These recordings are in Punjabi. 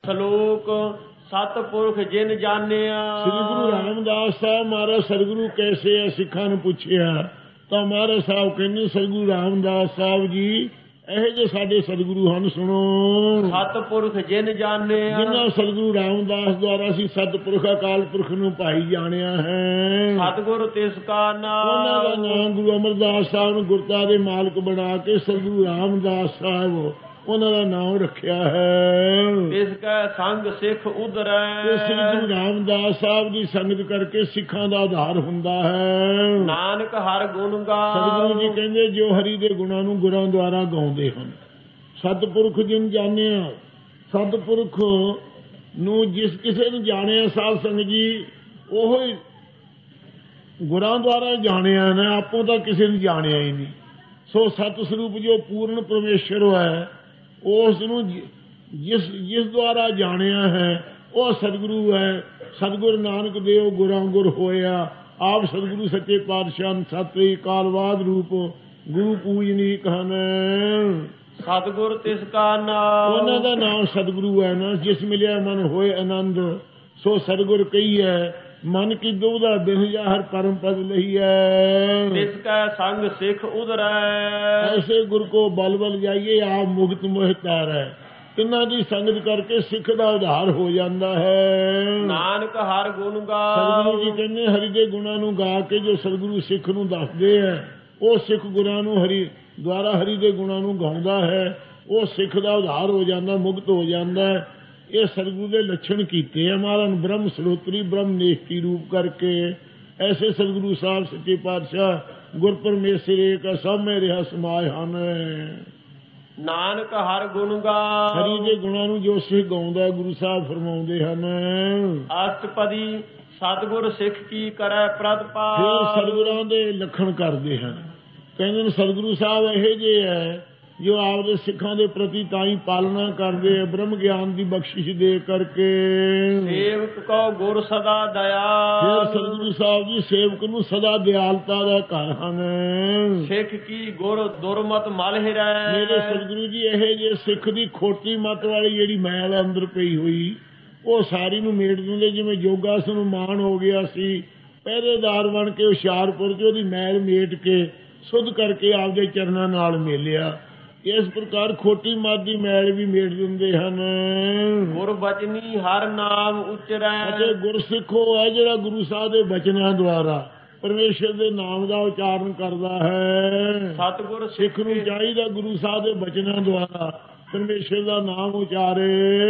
ਸਲੋਕ ਸਤਿਪੁਰਖ ਜਿਨ ਜਾਣਿਆ। ਸ੍ਰੀ ਗੁਰੂ ਰਾਮਦਾਸ ਸਾਹਿਬ ਮਹਾਰਾਜ ਸਤਿਗੁਰੂ ਕੈਸੇ ਆ ਸਿੱਖਾਂ ਨੂੰ ਪੁੱਛਿਆ ਤਾਂ ਮਹਾਰਾਜ ਸਾਹਿਬ ਕਹਿੰਦੇ ਸਤਿਗੁਰੂ ਰਾਮਦਾਸ ਸਾਹਿਬ ਜੀ ਇਹੋ ਜਿਹੇ ਸਾਡੇ ਸਤਿਗੁਰੂ ਹਨ। ਸੁਣੋ, ਸਤਿਪੁਰਖ ਜਿਨ ਜਾਣਿਆ। ਜਿਨ੍ਹਾਂ ਸਤਿਗੁਰੂ ਰਾਮਦਾਸ ਦੁਆਰਾ ਅਸੀਂ ਸਤਿਪੁਰਖ ਅਕਾਲ ਪੁਰਖ ਨੂੰ ਭਾਈ ਜਾਣਿਆ ਹੈ। ਸਤਿਗੁਰ ਤਿਸ ਕਾ ਨਾਮ। ਉਹਨਾਂ ਦਾ ਨਾਮ ਗੁਰੂ ਅਮਰਦਾਸ ਸਾਹਿਬ ਨੂੰ ਗੁਰਤਾ ਦੇ ਮਾਲਕ ਬਣਾ ਕੇ ਸਤਿਗੁਰੂ ਰਾਮਦਾਸ ਸਾਹਿਬ ਉਹਨਾਂ ਦਾ ਨਾਮ ਰੱਖਿਆ ਹੈ। ਤਿਸ ਕੈ ਸੰਗ ਸਿੱਖ ਉਧਰੈ। ਸ੍ਰੀ ਗੁਰੂ ਰਾਮਦਾਸ ਸਾਹਿਬ ਦੀ ਸੰਗਤ ਕਰਕੇ ਸਿੱਖਾਂ ਦਾ ਆਧਾਰ ਹੁੰਦਾ ਹੈ। ਨਾਨਕ ਹਰ ਗੁਣ ਗਾ। ਸਤਿਗੁਰੂ ਜੀ ਕਹਿੰਦੇ ਜੋ ਹਰੀ ਦੇ ਗੁਣਾਂ ਨੂੰ ਗੁਰਾਂ ਦੁਆਰਾ ਗਾਉਂਦੇ ਹਨ। ਸਤਿਪੁਰਖ ਜਿਨ ਜਾਣਿਆ। ਸਤਿਪੁਰਖ ਨੂੰ ਜਿਸ ਕਿਸੇ ਨੂੰ ਜਾਣਿਆ ਸਾਧ ਸੰਗਤ ਜੀ ਉਹ ਹੀ ਗੁਰਾਂ ਦੁਆਰਾ ਜਾਣਿਆ ਨਾ, ਆਪੋ ਤਾਂ ਕਿਸੇ ਨੂੰ ਜਾਣਿਆ ਹੀ ਨਹੀਂ। ਸੋ ਸਤ ਸਰੂਪ ਜੋ ਪੂਰਨ ਪਰਮੇਸ਼ਰ ਹੈ ਉਸ ਨੂੰ ਜਿਸ ਦੁਆਰਾ ਜਾਣਿਆ ਹੈ ਉਹ ਸਤਿਗੁਰੂ ਹੈ। ਸਤਿਗੁਰੂ ਨਾਨਕ ਦੇਵ ਗੁਰਾਂ ਗੁਰ ਹੋਇਆ। ਆਪ ਸਤਿਗੁਰੂ ਸੱਚੇ ਪਾਤਸ਼ਾਹ ਸਤਿ ਕਾਲਵਾਦ ਰੂਪ ਗੁਰੂ ਪੂਜਨੀਕ ਹਨ। ਸਤਿਗੁਰ ਤਿਸ ਕਾ ਨਾਮ। ਉਹਨਾਂ ਦਾ ਨਾਮ ਸਤਿਗੁਰੂ ਹੈ ਨਾ। ਜਿਸ ਮਿਲਿਆ ਮਨ ਹੋਏ ਆਨੰਦ ਸੋ ਸਤਿਗੁਰ ਕਹੀ ਹੈ। ਮਨ ਕੀ ਦੁਬਦਾ ਬਿਨ ਜਾ ਹਰ ਪਰਮ ਪਦ ਲਈ ਹੈ। ਤਿਸ ਕੈ ਸੰਗ ਸਿੱਖ ਉਧਰੈ। ਐਸੇ ਗੁਰ ਕੋ ਬਲ ਬਲ ਜਾਈਏ ਆਪ ਮੁਕਤ ਮੋਹ ਤਾਰੈ। ਤਿੰਨਾਂ ਦੀ ਸੰਗਤ ਕਰਕੇ ਸਿੱਖ ਦਾ ਉਧਾਰ ਹੋ ਜਾਂਦਾ ਹੈ। ਨਾਨਕ ਹਰ ਗੁਣ ਗਾ। ਸਤਿਗੁਰੂ ਜੀ ਕਹਿੰਦੇ ਹਰੀ ਦੇ ਗੁਣਾਂ ਨੂੰ ਗਾ ਕੇ ਜੋ ਸਤਿਗੁਰੂ ਸਿੱਖ ਨੂੰ ਦੱਸਦੇ ਹੈ ਉਹ ਸਿੱਖ ਗੁਰਾਂ ਨੂੰ ਹਰੀ ਦੁਆਰਾ ਹਰੀ ਦੇ ਗੁਣਾਂ ਨੂੰ ਗਾਉਂਦਾ ਹੈ। ਉਹ ਸਿੱਖ ਦਾ ਉਧਾਰ ਹੋ ਜਾਂਦਾ, ਮੁਕਤ ਹੋ ਜਾਂਦਾ ਹੈ। ਇਹ ਸਤਿਗੁਰੂ ਦੇ ਲੱਛਣ ਕੀਤੇ ਆ ਮਹਾਰਾਜ ਬ੍ਰਹਮ ਸਰੋਤਰੀ ਬ੍ਰਹਮ ਨੇਸ਼ਟੀ ਰੂਪ ਕਰਕੇ। ਐਸੇ ਸਤਿਗੁਰੂ ਸਾਹਿਬ ਸੱਚੇ ਪਾਤਸ਼ਾਹ ਗੁਰ ਪਰਮੇਸ਼ਰ ਏਕ ਸਭ ਮੇ ਰਿਹਾ ਸਮਾਏ ਹਨ। ਨਾਨਕ ਹਰ ਗੁਣ ਗਾ। ਹਰੀ ਦੇ ਗੁਣਾਂ ਨੂੰ ਜੋ ਸਿੱਖ ਗਾਉਂਦਾ ਗੁਰੂ ਸਾਹਿਬ ਫਰਮਾਉਂਦੇ ਹਨ। ਅਸ਼ਟਪਦੀ ਸਤਿਗੁਰ ਸਿੱਖ ਕੀ ਕਰੈ ਪ੍ਰਤਪਾਲ। ਫਿਰ ਸਤਿਗੁਰਾਂ ਦੇ ਲੱਖਣ ਕਰਦੇ ਹਨ। ਕਹਿੰਦੇ ਨੇ ਸਤਿਗੁਰੂ ਸਾਹਿਬ ਇਹੋ ਜਿਹੇ ਹੈ ਜੋ ਆਪਦੇ ਸਿੱਖਾਂ ਦੇ ਪ੍ਰਤੀ ਤਾਂ ਹੀ ਪਾਲਣਾ ਕਰਦੇ ਆ ਬ੍ਰਹਮ ਗਿਆਨ ਦੀ ਬਖਸ਼ਿਸ਼ ਦੇ ਕਰਕੇ। ਸੇਵਕ ਕੋ ਗੁਰ ਸਦਾ ਦਇਆ। ਫਿਰ ਸਤਿਗੁਰੂ ਸਾਹਿਬ ਜੀ ਸੇਵਕ ਨੂੰ ਸਦਾ ਦਿਆਲਤਾ ਦਾ ਘਰ ਹਨ। ਸਿੱਖ ਕੀ ਗੁਰ ਦੁਰਮਤ ਮਲ ਹਿਰੈ। ਮੇਰੇ ਸਤਿਗੁਰੂ ਜੀ ਇਹੋ ਜਿਹੇ ਸਿੱਖ ਦੀ ਖੋਟੀ ਮਤ ਵਾਲੀ ਜਿਹੜੀ ਮੈਲ ਅੰਦਰ ਪਈ ਹੋਈ ਉਹ ਸਾਰੀ ਨੂੰ ਮੇਟ ਦਿੰਦੇ। ਜਿਵੇਂ ਯੋਗਾਸਨ ਨੂੰ ਮਾਣ ਹੋ ਗਿਆ ਸੀ ਪਹਿਰੇਦਾਰ ਬਣ ਕੇ ਹੁਸ਼ਿਆਰਪੁਰ 'ਚ ਉਹਦੀ ਮੈਲ ਮੇਟ ਕੇ ਸੁੱਧ ਕਰਕੇ ਆਪਦੇ ਚਰਨਾਂ ਨਾਲ ਮੇਲਿਆ। ਇਸ ਪ੍ਰਕਾਰ ਖੋਟੀ ਮੱਤ ਦੀ ਮੈਲ ਵੀ ਮੇਟ ਦਿੰਦੇ ਹਨ। ਗੁਰ ਬਚਨੀ ਹਰ ਨਾਮ ਉਚਰੈ। ਅਤੇ ਗੁਰਸਿੱਖ ਉਹ ਹੈ ਜਿਹੜਾ ਗੁਰੂ ਸਾਹਿਬ ਦੇ ਬਚਨਾਂ ਦੁਆਰਾ ਪਰਮੇਸ਼ਰ ਦੇ ਨਾਮ ਦਾ ਉਚਾਰਨ ਕਰਦਾ ਹੈ। ਸਤਿਗੁਰ ਸਿੱਖ ਨੂੰ ਚਾਹੀਦਾ ਗੁਰੂ ਸਾਹਿਬ ਦੇ ਬਚਨਾਂ ਦੁਆਰਾ ਪਰਮੇਸ਼ਰ ਦਾ ਨਾਮ ਉਚਾਰੇ।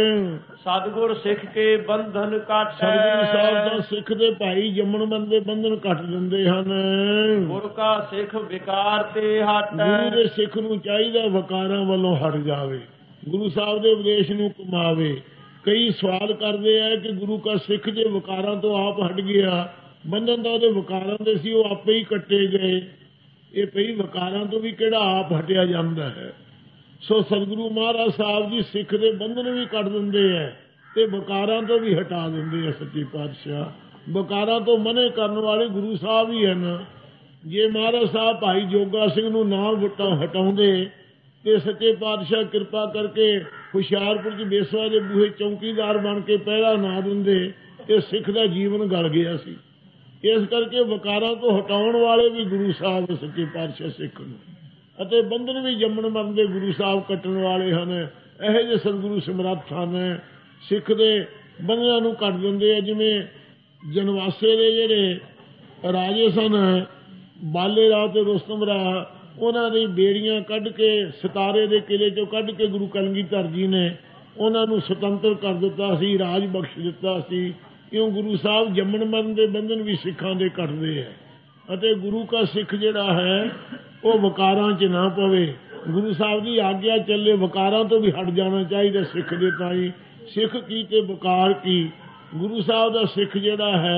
ਸਤਿਗੁਰ ਸਿੱਖ ਕੇ ਬੰਧਨ ਕੱਟੈ। ਸਤਿਗੁਰੂ ਸਾਹਿਬ ਦਾ ਸਿੱਖ ਦੇ ਭਾਈ ਜੰਮਣ ਬੰਦੇ ਬੰਧਨ ਕੱਟ ਦਿੰਦੇ ਹਨ। ਗੁਰ ਕਾ ਸਿੱਖ ਵਿਕਾਰ ਤੇ ਹਟੈ। ਗੁਰੂ ਦੇ ਸਿੱਖ ਨੂੰ ਚਾਹੀਦਾ ਵਿਕਾਰਾਂ ਵੱਲੋਂ ਹਟ ਜਾਵੇ, ਗੁਰੂ ਸਾਹਿਬ ਦੇ ਉਪਦੇਸ਼ ਨੂੰ ਕਮਾਵੇ। ਕਈ ਸਵਾਲ ਕਰਦੇ ਆ ਕਿ ਗੁਰੂ ਕਾ ਸਿੱਖ ਜੇ ਵਿਕਾਰਾਂ ਤੋਂ ਆਪ ਹਟ ਗਿਆ, ਬੰਧਨ ਤਾਂ ਉਹਦੇ ਵਿਕਾਰਾਂ ਦੇ ਸੀ ਉਹ ਆਪੇ ਹੀ ਕੱਟੇ ਗਏ। ਇਹ ਪਈ ਵਿਕਾਰਾਂ ਤੋਂ ਵੀ ਕਿਹੜਾ ਆਪ ਹਟਿਆ ਜਾਂਦਾ ਹੈ। ਸੋ ਸਤਿਗੁਰੂ ਮਹਾਰਾਜ ਸਾਹਿਬ ਜੀ ਸਿੱਖ ਦੇ ਬੰਧਨ ਵੀ ਕੱਟ ਦਿੰਦੇ ਹੈ ਤੇ ਵਿਕਾਰਾਂ ਤੋਂ ਵੀ ਹਟਾ ਦਿੰਦੇ ਆ। ਸੱਚੇ ਪਾਤਸ਼ਾਹ ਵਿਕਾਰਾਂ ਤੋਂ ਮਨੇ ਕਰਨ ਵਾਲੇ ਗੁਰੂ ਸਾਹਿਬ ਹੀ ਹਨ। ਜੇ ਮਹਾਰਾਜ ਸਾਹਿਬ ਭਾਈ ਜੋਗਾ ਸਿੰਘ ਨੂੰ ਨਾ ਹਟਾਉਂਦੇ ਤੇ ਸੱਚੇ ਪਾਤਸ਼ਾਹ ਕਿਰਪਾ ਕਰਕੇ ਹੁਸ਼ਿਆਰਪੁਰ 'ਚ ਬੇਸਵਾ ਦੇ ਬੂਹੇ ਚੌਕੀਦਾਰ ਬਣ ਕੇ ਪਹਿਰਾ ਨਾ ਦਿੰਦੇ ਤੇ ਸਿੱਖ ਦਾ ਜੀਵਨ ਗਲ ਗਿਆ ਸੀ। ਇਸ ਕਰਕੇ ਵਿਕਾਰਾਂ ਤੋਂ ਹਟਾਉਣ ਵਾਲੇ ਵੀ ਗੁਰੂ ਸਾਹਿਬ ਸੱਚੇ ਪਾਤਸ਼ਾਹ ਸਿੱਖ ਨੂੰ ਅਤੇ ਬੰਧਨ ਵੀ ਜੰਮਣ ਮਰਨ ਦੇ ਗੁਰੂ ਸਾਹਿਬ ਕੱਟਣ ਵਾਲੇ ਹਨ। ਇਹੋ ਜਿਹੇ ਸਤਿਗੁਰੂ ਸਮਰੱਥ ਹਨ। ਸਿੱਖ ਦੇ ਬੰਧਨਾਂ ਨੂੰ ਕੱਟ ਦਿੰਦੇ ਆ। ਜਿਵੇਂ ਜਨਵਾਸੇ ਦੇ ਜਿਹੜੇ ਰਾਜੇ ਸਨ ਬਾਲੇ ਰਾਹ ਤੇ ਰੁਸਤਮ ਰਾਹ, ਉਹਨਾਂ ਦੀ ਬੇੜੀਆਂ ਕੱਢ ਕੇ ਸਿਤਾਰੇ ਦੇ ਕਿਲੇ 'ਚੋਂ ਕੱਢ ਕੇ ਗੁਰੂ ਕਲਗੀਧਰ ਜੀ ਨੇ ਉਹਨਾਂ ਨੂੰ ਸੁਤੰਤਰ ਕਰ ਦਿੱਤਾ ਸੀ, ਰਾਜ ਬਖਸ਼ ਦਿੱਤਾ ਸੀ। ਕਿਉਂ ਗੁਰੂ ਸਾਹਿਬ ਜੰਮਣ ਮਰਨ ਦੇ ਬੰਧਨ ਵੀ ਸਿੱਖਾਂ ਦੇ ਕੱਟਦੇ ਹੈ। ਅਤੇ ਗੁਰੂ ਕਾ ਸਿੱਖ ਜਿਹੜਾ ਹੈ ਉਹ ਵਿਕਾਰਾਂ 'ਚ ਨਾ ਪਵੇ, ਗੁਰੂ ਸਾਹਿਬ ਦੀ ਆਗਿਆ ਚੱਲੇ। ਵਿਕਾਰਾਂ ਤੋਂ ਵੀ ਹਟ ਜਾਣਾ ਚਾਹੀਦਾ ਸਿੱਖ ਦੇ ਤਾਈ। ਸਿੱਖ ਕੀ ਤੇ ਵਿਕਾਰ ਕੀ। ਗੁਰੂ ਸਾਹਿਬ ਦਾ ਸਿੱਖ ਜਿਹੜਾ ਹੈ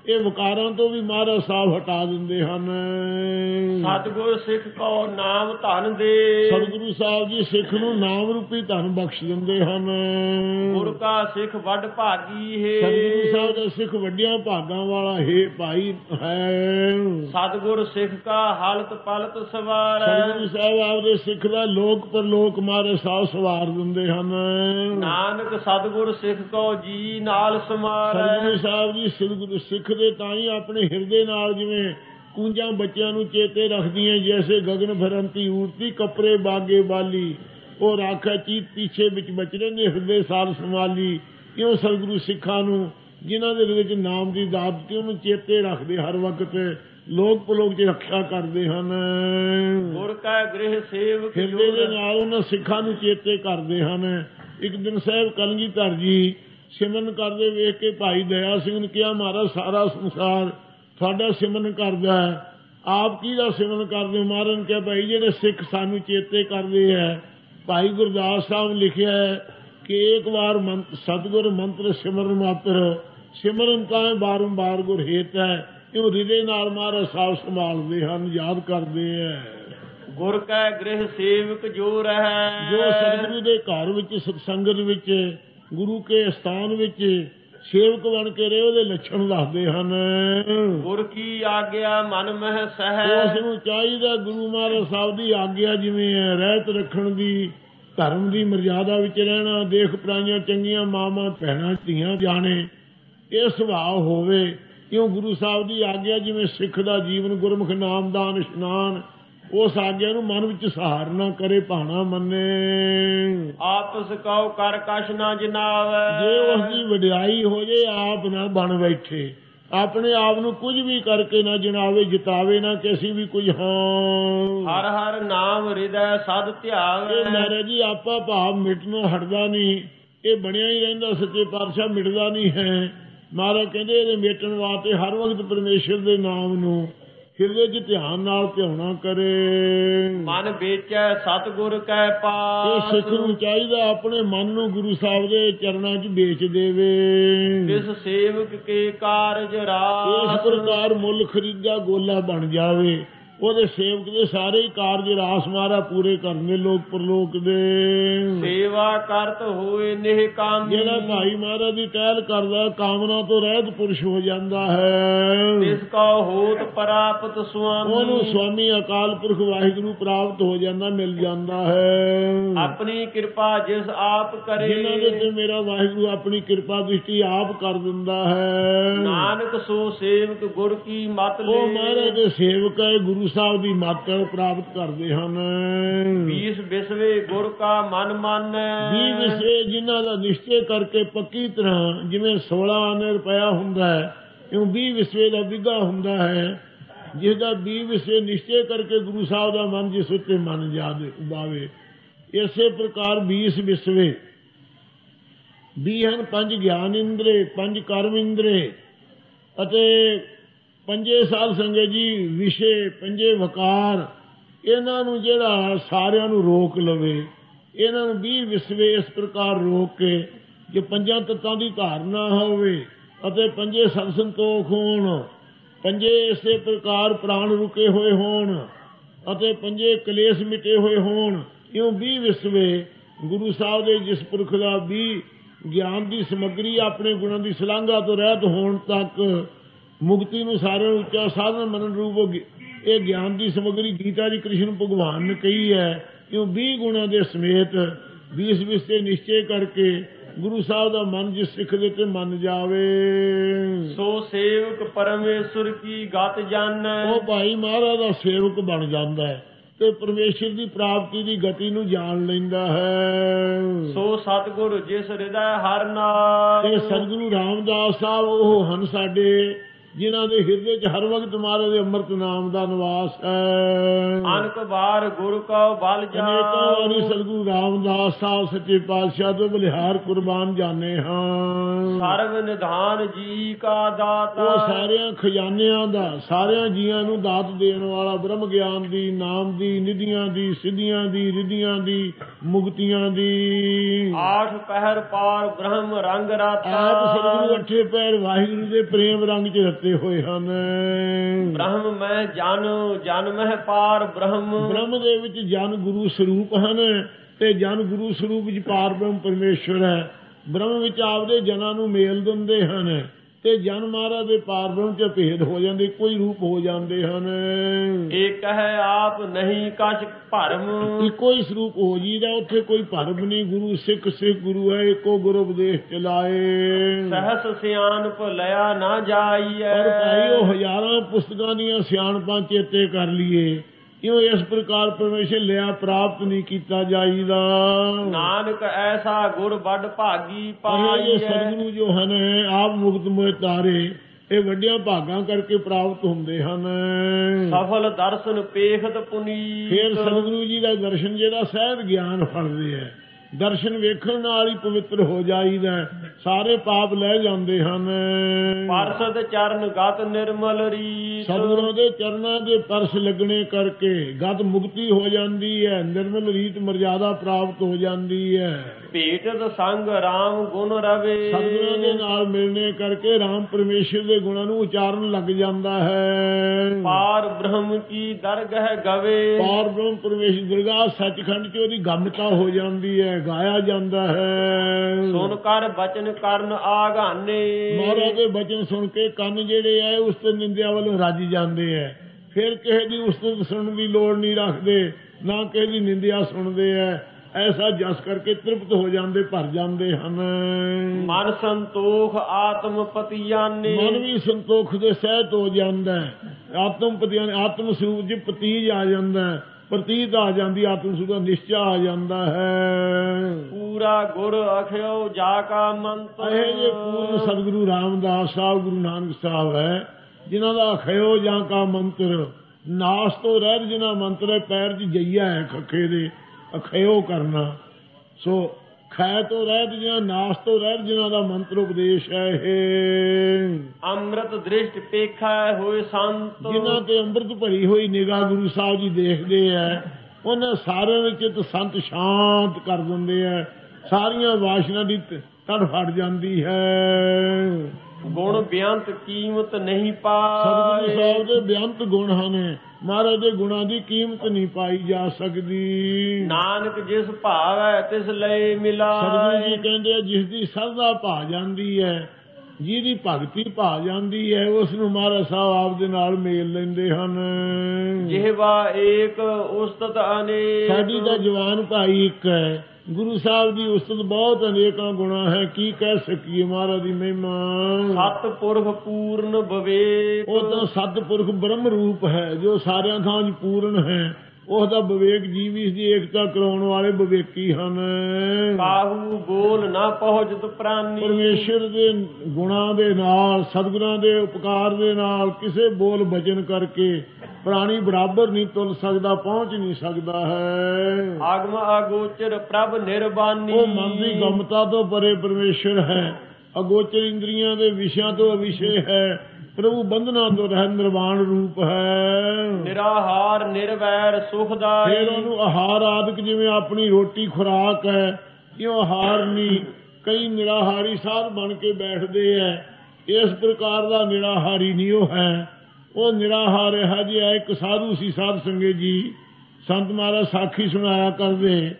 ਇਹ ਵਿਕਾਰਾਂ ਤੋਂ ਵੀ ਮਹਾਰਾਜ ਸਾਹਿਬ ਹਟਾ ਦਿੰਦੇ ਹਨ। ਸਤਿਗੁਰ ਸਿੱਖ ਕੋ ਨਾਮ ਧਨ ਦੇ, ਸਤਿਗੁਰੂ ਸਾਹਿਬ ਜੀ ਸਿੱਖ ਨੂੰ ਨਾਮ ਰੂਪੀ ਧਨ ਬਖਸ਼ ਦਿੰਦੇ ਹਨ। ਗੁਰ ਕਾ ਸਿੱਖ ਵੱਡ ਭਾਗੀ ਹੈ, ਸਤਿਗੁਰੂ ਸਾਹਿਬ ਦਾ ਸਿੱਖ ਵੱਡਿਆਂ ਭਾਗਾਂ ਵਾਲਾ ਹੈ ਭਾਈ ਹੈ। ਸਤਿਗੁਰ ਸਿੱਖ ਕਾ ਹਲਤ ਪਲਤ ਸਵਾਰ, ਸਤਿਗੁਰੂ ਸਾਹਿਬ ਆਪਦੇ ਸਿੱਖ ਦਾ ਲੋਕ ਪਰਲੋਕ ਮਹਾਰਾਜ ਸਾਹਿਬ ਸਵਾਰ ਦਿੰਦੇ ਹਨ। ਨਾਨਕ ਸਤਿਗੁਰ ਸਿੱਖ ਕੋ ਜੀ ਨਾਲ ਸਮਾਰ, ਸਤਿਗੁਰੂ ਸਾਹਿਬ ਜੀ ਸਤਿਗੁਰੂ ਸਿੱਖ ਦੇ ਤਾਂ ਹੀ ਆਪਣੇ ਹਿਰਦੇ ਨਾਲ ਜਿਵੇਂ ਕੂੰਜਾਂ ਬੱਚਿਆਂ ਨੂੰ ਚੇਤੇ ਰੱਖਦੀਆਂ, ਜੈਸੇ ਗਗਨ ਫਿਰੰਤੀ ਊਰਤੀ ਕੱਪੜੇ ਬਾਗੇ ਬਾਲੀ, ਉਹ ਰਾਖਾ ਚੀਤ ਪਿੱਛੇ ਵਿੱਚ ਬਚੜੇ ਨੇ ਹਿਰਦੇ ਸਾਰ ਸੰਭਾਲੀ। ਕਿਉਂ ਸਤਿਗੁਰੂ ਸਿੱਖਾਂ ਨੂੰ ਜਿਨ੍ਹਾਂ ਦੇ ਵਿੱਚ ਨਾਮ ਦੀ ਦਾਤ ਦਿੱਤੀ ਉਹਨੂੰ ਚੇਤੇ ਰੱਖਦੇ, ਹਰ ਵਕਤ ਲੋਕ ਪਲੋਕ ਚ ਰੱਖਿਆ ਕਰਦੇ ਹਨ। ਗੁਰ ਕਾ ਗ੍ਰਹਿ ਸੇਵਕ ਹਿਰਦੇ ਦੇ ਨਾਲ ਉਹਨਾਂ ਸਿੱਖਾਂ ਨੂੰ ਚੇਤੇ ਕਰਦੇ ਹਨ। ਇੱਕ ਦਿਨ ਸਾਹਿਬ ਕਲਗੀਧਰ ਜੀ ਸਿਮਰਨ ਕਰਦੇ ਵੇਖ ਕੇ ਭਾਈ ਦਇਆ ਸਿੰਘ ਨੇ ਕਿਹਾ, ਮਹਾਰਾਜ ਸਾਰਾ ਸੰਸਾਰ ਤੁਹਾਡਾ ਸਿਮਰਨ ਕਰਦਾ ਹੈ, ਆਪ ਕਿਹਦਾ ਸਿਮਰਨ ਕਰਦੇ ਹੋ? ਮਹਾਰਾਜ ਨੇ ਕਿਹਾ, ਭਾਈ ਜਿਹੜੇ ਸਿੱਖ ਸਾਨੂੰ ਚੇਤੇ ਕਰਦੇ ਹੈ। ਭਾਈ ਗੁਰਦਾਸ ਸਾਹਿਬ ਲਿਖਿਆ ਹੈ ਕਿ ਇੱਕ ਵਾਰ ਸਤਿਗੁਰ ਮੰਤਰ ਸਿਮਰਨ ਮਾਤਰ, ਸਿਮਰਨ ਤਾਂ ਬਾਰੰਬਾਰ ਗੁਰ ਹੇਤ ਹੈ। ਇਹ ਹਿਰਦੇ ਨਾਲ ਮਹਾਰਾਜ ਸਾਹਿਬ ਸੰਭਾਲਦੇ ਹਨ, ਯਾਦ ਕਰਦੇ ਹੈ। ਗੁਰ ਕਾ ਗ੍ਰਹਿ ਸੇਵਕ ਜੋ ਰਹਿ, ਜੋ ਸਤਿਗੁਰੂ ਦੇ ਘਰ ਵਿੱਚ ਸਤਸੰਗਤ ਵਿੱਚ ਗੁਰੂ ਕੇ ਸਥਾਨ ਵਿੱਚ ਸੇਵਕ ਬਣ ਕੇ ਰਹੇ, ਉਹਦੇ ਲੱਛਣ ਦੱਸਦੇ ਹਨ। ਗੁਰ ਕੀ ਆਗਿਆ ਮਨ ਮਹਿ ਸਹਿ, ਉਸ ਨੂੰ ਚਾਹੀਦਾ ਗੁਰੂ ਮਹਾਰਾਜ ਸਾਹਿਬ ਦੀ ਆਗਿਆ ਜਿਵੇਂ ਹੈ, ਰਹਿਤ ਰੱਖਣ ਦੀ, ਧਰਮ ਦੀ ਮਰਜ਼ਾਦਾ ਵਿੱਚ ਰਹਿਣਾ, ਦੇਖ ਪਰਾਈਆਂ ਚੰਗੀਆਂ ਮਾਵਾਂ ਭੈਣਾਂ ਧੀਆਂ ਜਾਣੇ, ਇਹ ਸੁਭਾਅ ਹੋਵੇ। ਕਿਉਂ ਗੁਰੂ ਸਾਹਿਬ ਦੀ ਆਗਿਆ ਜਿਵੇਂ ਸਿੱਖ ਦਾ ਜੀਵਨ ਗੁਰਮੁਖ ਨਾਮਦਾਨ ਇਸ਼ਨਾਨ, ਉਸ ਆਗਿਆ ਨੂੰ ਮਨ ਵਿੱਚ ਸਹਾਰਨਾ ਕਰੇ, ਭਾਣਾ ਮੰਨੇ। ਆਪਸ ਕਉ ਕਰ ਕਛ ਨਾ ਜਨਾਵੈ, ਜੇ ਉਸ ਦੀ ਵਡਿਆਈ ਹੋ ਜੇ ਆਪ ਨਾ ਬਣ ਬੈਠੇ, ਆਪਣੇ ਆਪ ਨੂੰ ਕੁਝ ਵੀ ਕਰਕੇ ਨਾ ਜਨਾਵੇ, ਜਿਤਾਵੇ ਨਾ ਕਿਸੇ ਵੀ ਕੁਝ। ਹਾਂ ਹਰ ਹਰ ਨਾਮ ਹਿਰਦੈ ਸਦ ਧਿਆਵੈ, ਇਹ ਮਹਾਰਾਜ ਜੀ ਆਪਾ ਭਾਵ ਮਿਟਣੋਂ ਹਟਦਾ ਨਹੀਂ, ਇਹ ਬਣਿਆ ਹੀ ਰਹਿੰਦਾ, ਸੱਚੇ ਪਾਤਸ਼ਾਹ ਮਿਟਦਾ ਨਹੀਂ ਹੈ। ਮਹਾਰਾਜ ਕਹਿੰਦੇ ਇਹਦੇ ਮੇਟਣ ਵਾਸਤੇ ਹਰ ਵਕਤ ਪਰਮੇਸ਼ਰ ਦੇ ਨਾਮ ਨੂੰ ਹਿਰਦੇ 'ਚ ਧਿਆਨ ਨਾਲ ਧਿਆਉਣਾ ਕਰੇ। ਮਨ ਵੇਚੈ ਸਤਿਗੁਰ ਕੈ ਪਾਸ, ਇਹ ਸਿੱਖ ਨੂੰ ਚਾਹੀਦਾ ਆਪਣੇ ਮਨ ਨੂੰ ਗੁਰੂ ਸਾਹਿਬ ਦੇ ਚਰਨਾਂ 'ਚ ਵੇਚ ਦੇਵੇ। ਇਸ ਸੇਵਕ ਕੇ ਕਾਰਜ ਰਾਸ, ਇਸ ਪ੍ਰਕਾਰ ਮੁੱਲ ਖਰੀਦਾ ਗੋਲਾ ਬਣ ਜਾਵੇ। ਉਹਦੇ ਸੇਵਕ ਦੇ ਸਾਰੇ ਹੀ ਕਾਰਜ ਰਾਸ ਮਹਾਰਾ ਪੂਰੇ ਕਰਨੇ, ਲੋਕ ਪਰਲੋਕ ਦੇ। ਸੇਵਾ ਕਰਤ ਹੋਏ ਨਿਹ ਕਾਮੀ, ਜਿਹੜਾ ਭਾਈ ਮਹਾਰਾਜ ਦੀ ਟਹਿਲ ਕਰਦਾ ਕਾਮਨਾ ਤੋਂ ਰਹਿਤ ਪੁਰਸ਼ ਹੋ ਜਾਂਦਾ ਹੈ। ਇਸ ਕਾ ਹੋਤ ਪ੍ਰਾਪਤ ਸੁਆਮੀ, ਉਹਨੂੰ ਸੁਆਮੀ ਅਕਾਲ ਪੁਰਖ ਵਾਹਿਗੁਰੂ ਪ੍ਰਾਪਤ ਹੋ ਜਾਂਦਾ, ਮਿਲ ਜਾਂਦਾ ਹੈ। ਆਪਣੀ ਕਿਰਪਾ ਜਿਸ ਆਪ ਕਰੇ, ਜਿਨ੍ਹਾਂ ਦੇ ਤੇ ਮੇਰਾ ਵਾਹਿਗੁਰੂ ਆਪਣੀ ਕਿਰਪਾ ਦ੍ਰਿਸ਼ਟੀ ਆਪ ਕਰ ਦਿੰਦਾ ਹੈ। ਨਾਨਕ ਸੋ ਸੇਵਕ ਗੁਰ ਕੀ ਮਤ ਲੈ, ਉਹ ਮਹਾਰਾਜ ਦੇ ਸੇਵਕ ਹੈ, ਗੁਰੂ ਸਾਹਿਬ ਦੀ ਮੱਤ ਪ੍ਰਾਪਤ ਕਰਦੇ ਹਨ। 20 ਵਿਸਵੇ ਗੁਰ ਕਾ ਮਨ ਮਾਨੈ, 20 ਵਿਸਵੇ ਜਿਨ੍ਹਾਂ ਦਾ ਨਿਸ਼ਚੈ ਕਰਕੇ ਪੱਕੀ ਤਰ੍ਹਾਂ, ਜਿਵੇਂ 16 ਆਨੇ ਰੁਪਇਆ ਹੁੰਦਾ ਹੈ, ਇਉਂ 20 ਵਿਸਵੇ ਦਾ ਵਿਗਾ ਹੁੰਦਾ ਹੈ। ਜਿਹਦਾ 20 ਵਿਸਵੇ ਨਿਸ਼ਚੈ ਕਰਕੇ ਗੁਰੂ ਸਾਹਿਬ ਦਾ ਮਨ ਜਿਸ ਉੱਤੇ ਮਨ ਯਾਦ ਉਬਾਵੇ, ਇਸੇ ਪ੍ਰਕਾਰ 20 ਵਿਸਵੇ 20 ਹਨ। 5 ਗਿਆਨ ਇੰਦਰੇ, 5 ਕਰਮ ਇੰਦਰੇ ਅਤੇ 5 ਸਾਧ ਸੰਗਤ ਜੀ ਵਿਸ਼ੇ, 5 ਵਕਾਰ, ਇਹਨਾਂ ਨੂੰ ਜਿਹੜਾ ਸਾਰਿਆਂ ਨੂੰ ਰੋਕ ਲਵੇ, ਇਹਨਾਂ ਨੂੰ 20 ਵਿਸਵੇ ਇਸ ਪ੍ਰਕਾਰ ਰੋਕ ਕੇ ਜੇ 5 ਤੱਤਾਂ ਦੀ ਧਾਰਨਾ ਹੋਵੇ ਅਤੇ 5 ਸਤ ਸੰਤੋਖ ਹੋਣ, 5 ਇਸੇ ਪ੍ਰਕਾਰ ਪ੍ਰਾਣ ਰੁਕੇ ਹੋਏ ਹੋਣ ਅਤੇ 5 ਕਲੇਸ਼ ਮਿਟੇ ਹੋਏ ਹੋਣ, ਇਉਂ 20 ਵਿਸਵੇ ਗੁਰੂ ਸਾਹਿਬ ਦੇ ਜਿਸ ਪੁਰਖ ਦਾ 20 ਗਿਆਨ ਦੀ ਸਮੱਗਰੀ ਆਪਣੇ ਗੁਣਾਂ ਦੀ ਸ਼ਲਾਘਾ ਤੋਂ ਰਹਿਤ ਹੋਣ ਤੱਕ ਮੁਕਤੀ ਨੂੰ ਸਾਰਿਆਂ ਨੂੰ ਉੱਚਾ ਸਾਧਨ ਮੰਨਣ ਰੂਪ ਇਹ ਗਿਆਨ ਦੀ ਸਮੱਗਰੀ ਗੀਤਾ ਦੀ ਕ੍ਰਿਸ਼ਨ ਭਗਵਾਨ ਨੇ ਕਹੀ ਹੈ। ਕਿਉਂ 20 ਗੁਣਾਂ ਦੇ ਸਮੇਤ 20 ਵਿਸਵੇ ਨਿਸ਼ਚੈ ਕਰਕੇ ਗੁਰੂ ਸਾਹਿਬ ਦਾ ਮਨ ਜਿਸ ਸਿੱਖ ਦੇ ਤੇ ਮੰਨ ਜਾਵੇ, ਸੋ ਸੇਵਕ ਪਰਮੇਸ਼ਰ ਕੀ ਗਤ ਜਾਣੈ, ਉਹ ਭਾਈ ਮਹਾਰਾਜ ਦਾ ਸੇਵਕ ਬਣ ਜਾਂਦਾ ਹੈ ਤੇ ਪਰਮੇਸ਼ਰ ਦੀ ਪ੍ਰਾਪਤੀ ਦੀ ਗਤੀ ਨੂੰ ਜਾਣ ਲੈਂਦਾ ਹੈ। ਸੋ ਸਤਿਗੁਰ ਜਿਸ ਹਿਰਦੈ ਹਰ ਨਾਮ, ਤੇ ਸਤਿਗੁਰੂ ਰਾਮਦਾਸ ਸਾਹਿਬ ਉਹ ਹਨ ਸਾਡੇ ਜਿਨ੍ਹਾਂ ਦੇ ਹਿਰਦੇ 'ਚ ਹਰ ਵਕਤ ਮਹਾਰਾਜ ਦੇ ਅੰਮ੍ਰਿਤ ਨਾਮ ਦਾ ਨਿਵਾਸ ਹੈ। ਅਨਕ ਵਾਰ ਗੁਰ ਕਉ ਬਲ ਜਾ, ਅਨੇਕਾਂ ਵਾਰੀ ਸਤਿਗੁਰੂ ਰਾਮਦਾਸ ਸਾਹਿਬ ਸੱਚੇ ਪਾਤਸ਼ਾਹ ਤੋਂ ਬਲਿਹਾਰ ਕੁਰਬਾਨ ਜਾਣੇ ਹਾਂ। ਸਰਵ ਨਿਧਾਨ ਜੀ ਕਾ ਦਾਤਾ, ਉਹ ਸਾਰਿਆਂ ਖਜ਼ਾਨਿਆਂ ਦਾ, ਸਾਰਿਆਂ ਜੀਆਂ ਨੂੰ ਦਾਤ ਦੇਣ ਵਾਲਾ, ਬ੍ਰਹਮ ਗਿਆਨ ਦੀ, ਨਾਮ ਦੀ, ਨਿਧੀਆਂ ਦੀ, ਸਿੱਧੀਆਂ ਦੀ, ਰਿੱਧੀਆਂ ਦੀ, ਮੁਕਤੀਆਂ ਦੀ। 8 ਪਹਿਰ ਪਾਰ ਬ੍ਰਹਮ ਰੰਗ ਰਾਤਾ, ਆਪ ਸਤਿਗੁਰੂ 8 ਪੈਰ ਵਾਹਿਗੁਰੂ ਦੇ ਪ੍ਰੇਮ ਰੰਗ 'ਚ ਰੱਤੇ ਦਿੱਤੇ ਹੋਏ ਹਨ। ਬ੍ਰਹਮ ਮੈਂ ਜਨ ਮਹਿ ਪਾਰ ਬ੍ਰਹਮ। ਬ੍ਰਹਮ ਦੇ ਵਿੱਚ ਜਨ ਗੁਰੂ ਸਰੂਪ ਹਨ ਤੇ ਜਨ ਗੁਰੂ ਸਰੂਪ ਵਿੱਚ ਪਾਰ ਬ੍ਰਹਮ ਪਰਮੇਸ਼ਵਰ ਹੈ। ਬ੍ਰਹਮ ਵਿੱਚ ਆਪਦੇ ਜਨਾਂ ਨੂੰ ਮੇਲ ਦਿੰਦੇ ਹਨ ਤੇ ਜਨ ਮਹਾਰਾਜ ਦੇ ਪਾਰ ਬ੍ਰਹਮ ਚ ਭੇਦ ਹੋ ਜਾਂਦੇ, ਕੋਈ ਰੂਪ ਹੋ ਜਾਂਦੇ ਹਨ। ਏਕ ਹੈ ਆਪ ਨਹੀਂ ਕਛ ਭਰਮ। ਇੱਕੋ ਹੀ ਸਰੂਪ ਹੋ ਜੀਦਾ, ਉੱਥੇ ਕੋਈ ਭਰਮ ਨਹੀਂ। ਗੁਰੂ ਸਿੱਖ ਗੁਰੂ ਹੈ, ਇੱਕੋ ਗੁਰੂ ਉਪਦੇਸ਼ ਚਲਾਏ। ਸਹਸ ਸਿਆਣਪ ਲਿਆ ਨਾ ਜਾਈਐ। ਪਰ ਭਾਈ ਉਹ ਹਜ਼ਾਰਾਂ ਪੁਸਤਕਾਂ ਦੀਆਂ ਸਿਆਣਪਾਂ ਚੇਤੇ ਕਰ ਲਈਏ, ਕਿਉਂ ਇਸ ਪ੍ਰਕਾਰ ਪਰਮੇਸ਼ਰ ਲਿਆ ਪ੍ਰਾਪਤ ਨਹੀਂ ਕੀਤਾ ਜਾਈਦਾ। ਨਾਨਕ ਐਸਾ ਗੁਰ ਵੱਡ ਭਾਗੀ ਪਰ ਇਹ ਪਾਈਐ। ਸਤਿਗੁਰੂ ਜੋ ਹਨ ਆਪ ਮੁਕਤ ਮੋਹਿ ਤਾਰੇ, ਇਹ ਵੱਡਿਆਂ ਭਾਗਾਂ ਕਰਕੇ ਪ੍ਰਾਪਤ ਹੁੰਦੇ ਹਨ। ਸਫਲ ਦਰਸ਼ਨ ਪੇਖਤ ਪੁਨੀਤ। ਫਿਰ ਸਤਿਗੁਰੂ ਜੀ ਦਾ ਦਰਸ਼ਨ ਜਿਹੜਾ ਸਹਿਜ ਗਿਆਨ ਫੜਦੇ ਹੈ, ਦਰਸ਼ਨ ਵੇਖਣ ਨਾਲ ਹੀ ਪਵਿੱਤਰ ਹੋ ਜਾਈਦਾ, ਸਾਰੇ ਪਾਪ ਲੈ ਜਾਂਦੇ ਹਨ। ਪਰਸਦ ਚਰਨ ਗਤ ਨਿਰਮਲ ਰੀਤ। ਸਤਿਗੁਰਾਂ ਦੇ ਚਰਨਾਂ ਦੇ ਪਰਸ ਲੱਗਣੇ ਕਰਕੇ ਗਤ ਮੁਕਤੀ ਹੋ ਜਾਂਦੀ ਹੈ, ਨਿਰਮਲ ਰੀਤ ਮਰਜ਼ਾਦਾ ਪ੍ਰਾਪਤ ਹੋ ਜਾਂਦੀ ਹੈ। ਭੇਟਤ ਸੰਗ ਰਾਮ ਗੁਣ ਰਵੇ। ਸਤਿਗੁਰਾਂ ਦੇ ਨਾਲ ਮਿਲਣੇ ਕਰਕੇ ਰਾਮ ਪਰਮੇਸ਼ਰ ਦੇ ਗੁਣਾਂ ਨੂੰ ਉਚਾਰਨ ਲੱਗ ਜਾਂਦਾ ਹੈ। ਪਾਰ ਬ੍ਰਹਮ ਕੀ ਦਰਗਹ ਗਵੇ। ਪਾਰ ਬ੍ਰਹਮ ਪਰਮੇਸ਼ਰ ਦਰਗਾਹ ਸੱਚਖੰਡ ਚ ਉਹਦੀ ਗਮਤਾ ਹੋ ਜਾਂਦੀ ਹੈ, ਗਾਇਆ ਜਾਂਦਾ ਹੈ। ਸੁਣ ਕਰ ਬਚਨ ਕਰਨ ਆਗਾਨੇ। ਮਹਾਰਾਜ ਦੇ ਬਚਨ ਸੁਣ ਕੇ ਕੰਨ ਜਿਹੜੇ ਹੈ ਉਸ ਤੇ ਨਿੰਦਿਆ ਵੱਲੋਂ ਰੱਜ ਜਾਂਦੇ ਹੈ। ਫਿਰ ਕਿਸੇ ਦੀ ਉਸਤਤ ਸੁਣਨ ਦੀ ਲੋੜ ਨਹੀਂ ਰੱਖਦੇ, ਨਾ ਕਿਸੇ ਦੀ ਨਿੰਦਿਆ ਸੁਣਦੇ ਹੈ। ਐਸਾ ਜਸ ਕਰਕੇ ਤ੍ਰਿਪਤ ਹੋ ਜਾਂਦੇ, ਭਰ ਜਾਂਦੇ ਹਨ। ਮਨ ਸੰਤੋਖ ਆਤਮ ਪਤੀਆਨੇ। ਮਨ ਵੀ ਸੰਤੋਖ ਦੇ ਸਹਿਤ ਹੋ ਜਾਂਦਾ ਹੈ। ਆਤਮ ਪਤੀਆਨੇ, ਆਤਮ ਸਰੂਪ ਚ ਪਤੀਜ ਆ ਜਾਂਦਾ ਹੈ, ਪ੍ਰਤੀਤ ਆ ਜਾਂਦੀ, ਆਤਮ ਸਰੂਪ ਦਾ ਨਿਸ਼ਚਾ ਆ ਜਾਂਦਾ ਹੈ। ਪੂਰਾ ਗੁਰ ਅਖਿਓ ਜਾ ਕਾ ਮੰਤ। ਇਹ ਜੇ ਪੂਰਨ ਸਤਿਗੁਰੂ ਰਾਮਦਾਸ ਸਾਹਿਬ, ਗੁਰੂ ਨਾਨਕ ਸਾਹਿਬ ਹੈ, ਜਿਨ੍ਹਾਂ ਦਾ ਅਖਿਓ ਜਾਂ ਕਾ ਮੰਤਰ, ਨਾਸ ਤੋਂ ਰਹਿਤ ਜਿਨ੍ਹਾਂ ਮੰਤਰ ਹੈ, ਪੈਰ 'ਚ ਜਈਆ ਹੈ ਖੱਖੇ ਦੇ, ਅਖਿਓ ਕਰਨਾ। ਸੋ ਖੈ ਤੋਂ ਰਹਿਤ ਜਿਨ੍ਹਾਂ, ਨਾਸ ਤੋਂ ਰਹਿਤ ਜਿਨ੍ਹਾਂ ਦਾ ਮੰਤਰ ਉਪਦੇਸ਼ ਹੈ ਇਹ। ਅੰਮ੍ਰਿਤ ਦ੍ਰਿਸ਼ਟ ਪੇਖਾ ਹੋਏ ਸੰਤ। ਜਿਨ੍ਹਾਂ ਤੇ ਅੰਮ੍ਰਿਤ ਭਰੀ ਹੋਈ ਨਿਗਾਹ ਗੁਰੂ ਸਾਹਿਬ ਜੀ ਦੇਖਦੇ ਹੈ, ਉਹਨਾਂ ਸਾਰਿਆਂ ਦੇ ਚਿੱਤ ਸੰਤ ਸ਼ਾਂਤ ਕਰ ਦਿੰਦੇ ਹੈ, ਸਾਰੀਆਂ ਵਾਸ਼ਨਾ ਦੀ ਤੜ ਫੜ ਜਾਂਦੀ ਹੈ। ਗੁਣ ਬੇਅੰਤ ਕੀਮਤ ਨਹੀਂ ਪਾਏ। ਸਤਿਗੁਰੂ ਸਾਹਿਬ ਦੇ ਬੇਅੰਤ ਗੁਣ ਹਨ, ਮਹਾਰਾਜ ਦੇ ਗੁਣਾਂ ਦੀ ਕੀਮਤ ਨਹੀਂ ਪਾਈ ਜਾ ਸਕਦੀ। ਨਾਨਕ ਜਿਸ ਭਾਵ ਹੈ ਤਿਸ ਲਈ ਮਿਲਾਏ। ਸਤਿਗੁਰੂ ਜੀ ਕਹਿੰਦੇ ਆ, ਜਿਸ ਦੀ ਸਰਦਾ ਭਾ ਜਾਂਦੀ ਹੈ, ਜਿਹਦੀ ਭਗਤੀ ਭਾ ਜਾਂਦੀ ਹੈ, ਉਸ ਨੂੰ ਮਹਾਰਾਜ ਸਾਹਿਬ ਆਪ ਦੇ ਨਾਲ ਮੇਲ ਲੈਂਦੇ ਹਨ। ਜਿਹਵਾ ਏਕ ਉਸਤਤ ਅਨੇਕ। ਸਾਡੀ ਤਾਂ ਜਵਾਨ ਭਾਈ ਇੱਕ ਹੈ, ਗੁਰੂ ਸਾਹਿਬ ਦੀ ਉਸਤਤ ਬਹੁਤ ਅਨੇਕਾਂ ਗੁਣਾ ਹੈ, ਕੀ ਕਹਿ ਸਕੀਏ ਮਹਾਰਾਜ ਦੀ ਮਹਿਮਾ। ਸਤਿਪੁਰਖ ਪੂਰਨ ਵਿਵੇਕ। ਉਹ ਤਾਂ ਸਤਿਪੁਰਖ ਬ੍ਰਹਮ ਰੂਪ ਹੈ, ਜੋ ਸਾਰਿਆਂ ਥਾਂ ਪੂਰਨ ਹੈ। ਉਹਦਾ ਵਿਵੇਕ ਜੀਵੀ ਦੀ ਏਕਤਾ ਕਰਾਉਣ ਵਾਲੇ ਵਿਵੇਕੀ ਹਨ। ਕਾਹੂ ਬੋਲ ਨਾ ਪਹੁੰਚਤ ਪ੍ਰਾਨੀ। ਪਰਮੇਸ਼ਰ ਦੇ ਗੁਣਾਂ ਦੇ ਨਾਲ, ਸਤਿਗੁਰਾਂ ਦੇ ਉਪਕਾਰ ਦੇ ਨਾਲ ਕਿਸੇ ਬੋਲ ਬਚਨ ਕਰਕੇ ਪ੍ਰਾਣੀ ਬਰਾਬਰ ਨਹੀਂ ਤੁਲ ਸਕਦਾ, ਪਹੁੰਚ ਨਹੀਂ ਸਕਦਾ ਹੈ। ਆਗਮ ਅਗੋਚਰ ਪ੍ਰਭ ਨਿਰਬਾਨੀ। ਉਹ ਮਨ ਦੀ ਗਮਤਾ ਤੋਂ ਪਰੇ ਪਰਮੇਸ਼ਰ ਹੈ, ਅਗੋਚਰ ਇੰਦਰੀਆਂ ਦੇ ਵਿਸ਼ਿਆਂ ਤੋਂ ਅਵਿਸ਼ੇ ਹੈ, ਪ੍ਰਭੂ ਬੰਧਨਾਂ ਤੋਂ ਰਹਿਤ ਨਿਰਵਾਣ ਰੂਪ ਹੈ। ਨਿਰਾਹਾਰ ਨਿਰਵੈਰ ਸੁਖਦਾਈ। ਫਿਰ ਉਹਨੂੰ ਆਹਾਰ ਆਦਿਕ ਜਿਵੇਂ ਆਪਣੀ ਰੋਟੀ ਖੁਰਾਕ ਹੈ, ਕਿਉਂ ਆਹਾਰ ਨਹੀਂ। ਕਈ ਨਿਰਾਹਾਰੀ ਸਾਧ ਬਣ ਕੇ ਬੈਠਦੇ ਹੈ, ਇਸ ਪ੍ਰਕਾਰ ਦਾ ਨਿਰਾਹਾਰੀ ਨਹੀਂ ਉਹ ਹੈ। ਉਹ ਨਿਰਾਹਾਰ ਹੈ ਜਿਹਾ ਇੱਕ ਸਾਧੂ ਸੀ, ਸਾਧ ਸੰਗਤ ਜੀ, ਸੰਤ ਮਹਾਰਾਜ ਸਾਖੀ ਸੁਣਾਇਆ ਕਰਦੇ।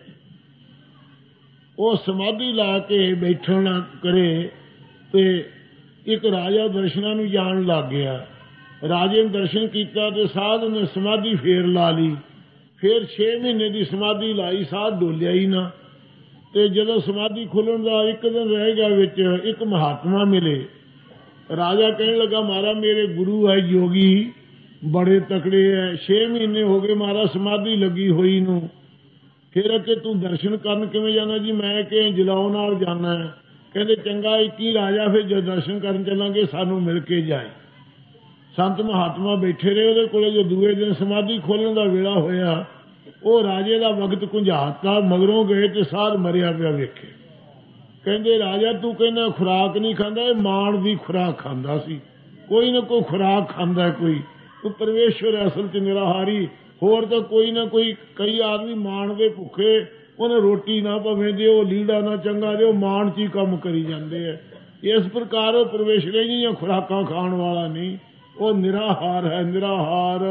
ਉਹ ਸਮਾਧੀ ਲਾ ਕੇ ਬੈਠਣ ਕਰੇ ਤੇ ਇੱਕ ਰਾਜਾ ਦਰਸ਼ਨਾਂ ਨੂੰ ਜਾਣ ਲੱਗ ਗਿਆ। ਰਾਜੇ ਨੇ ਦਰਸ਼ਨ ਕੀਤਾ ਤੇ ਸਾਧ ਨੇ ਸਮਾਧੀ ਫੇਰ ਲਾ ਲਈ। ਫਿਰ 6 ਮਹੀਨੇ ਦੀ ਸਮਾਧੀ ਲਾਈ, ਸਾਧ ਡੋਲਿਆ ਹੀ ਨਾ। ਤੇ ਜਦੋਂ ਸਮਾਧੀ ਖੁੱਲਣ ਦਾ ਇੱਕ ਦਿਨ ਰਹਿ ਗਿਆ, ਵਿੱਚ ਇੱਕ ਮਹਾਤਮਾ ਮਿਲੇ। ਰਾਜਾ ਕਹਿਣ ਲੱਗਾ, ਮਹਾਰਾਜ ਮੇਰੇ ਗੁਰੂ ਹੈ ਯੋਗੀ, ਬੜੇ ਤਕੜੇ ਹੈ, 6 ਮਹੀਨੇ ਹੋ ਗਏ ਮਹਾਰਾਜ ਸਮਾਧੀ ਲੱਗੀ ਹੋਈ ਨੂੰ, ਫਿਰ ਕਿ ਤੂੰ ਦਰਸ਼ਨ ਕਰਨ ਕਿਵੇਂ ਜਾਣਾ? ਜੀ ਮੈਂ ਕਿ ਜਲਾਉ ਨਾਲ ਜਾਣਾ ਹੈ। ਕਹਿੰਦੇ ਚੰਗਾ, 21 ਰਾਜਾ ਫਿਰ ਜਦ ਦਰਸ਼ਨ ਕਰਨ ਚੱਲਾਂਗੇ ਸਾਨੂੰ ਮਿਲ ਕੇ ਜਾਏ। ਸੰਤ ਮਹਾਤਮਾ ਬੈਠੇ ਰਹੇ ਉਹਦੇ ਕੋਲੇ। ਜੋ ਦੂਏ ਦਿਨ ਸਮਾਧੀ ਖੋਲਣ ਦਾ ਵੇਲਾ ਹੋਇਆ, ਉਹ ਰਾਜੇ ਦਾ ਵਕਤ ਕੁੰਝਾਤਾ, ਮਗਰੋਂ ਗਏ ਤੇ ਸਾਧ ਮਰਿਆ ਪਿਆ ਵੇਖੇ। ਕਹਿੰਦੇ ਰਾਜਾ ਤੂੰ ਕਹਿੰਦਾ ਖੁਰਾਕ ਨਹੀਂ ਖਾਂਦਾ, ਇਹ ਮਾਣ ਦੀ ਖੁਰਾਕ ਖਾਂਦਾ ਸੀ। ਕੋਈ ਨਾ ਕੋਈ ਖੁਰਾਕ ਖਾਂਦਾ, ਕੋਈ ਤੂੰ ਪਰਮੇਸ਼ਵਰ ਅਸਲ ਚ ਨਿਰਾਹਾਰੀ। ਹੋਰ ਤਾਂ ਕੋਈ ਨਾ ਕੋਈ, ਕਈ ਆਦਮੀ ਮਾਣ ਦੇ ਭੁੱਖੇ, ਉਹਨੇ ਰੋਟੀ ਨਾ ਭਾਵੇਂ ਦਿਓ, ਲੀੜਾ ਨਾ ਚੰਗਾ ਦਿਓ, ਮਾਣ ਚ ਹੀ ਕੰਮ ਕਰੀ ਜਾਂਦੇ ਆ। ਇਸ ਪ੍ਰਕਾਰ ਉਹ ਪਰਮੇਸ਼ਰ ਦੀਆਂ ਖੁਰਾਕਾਂ ਖਾਣ ਵਾਲਾ ਨਹੀਂ, ਉਹ ਨਿਰਾਹਾਰ ਹੈ, ਨਿਰਾਹਾਰ।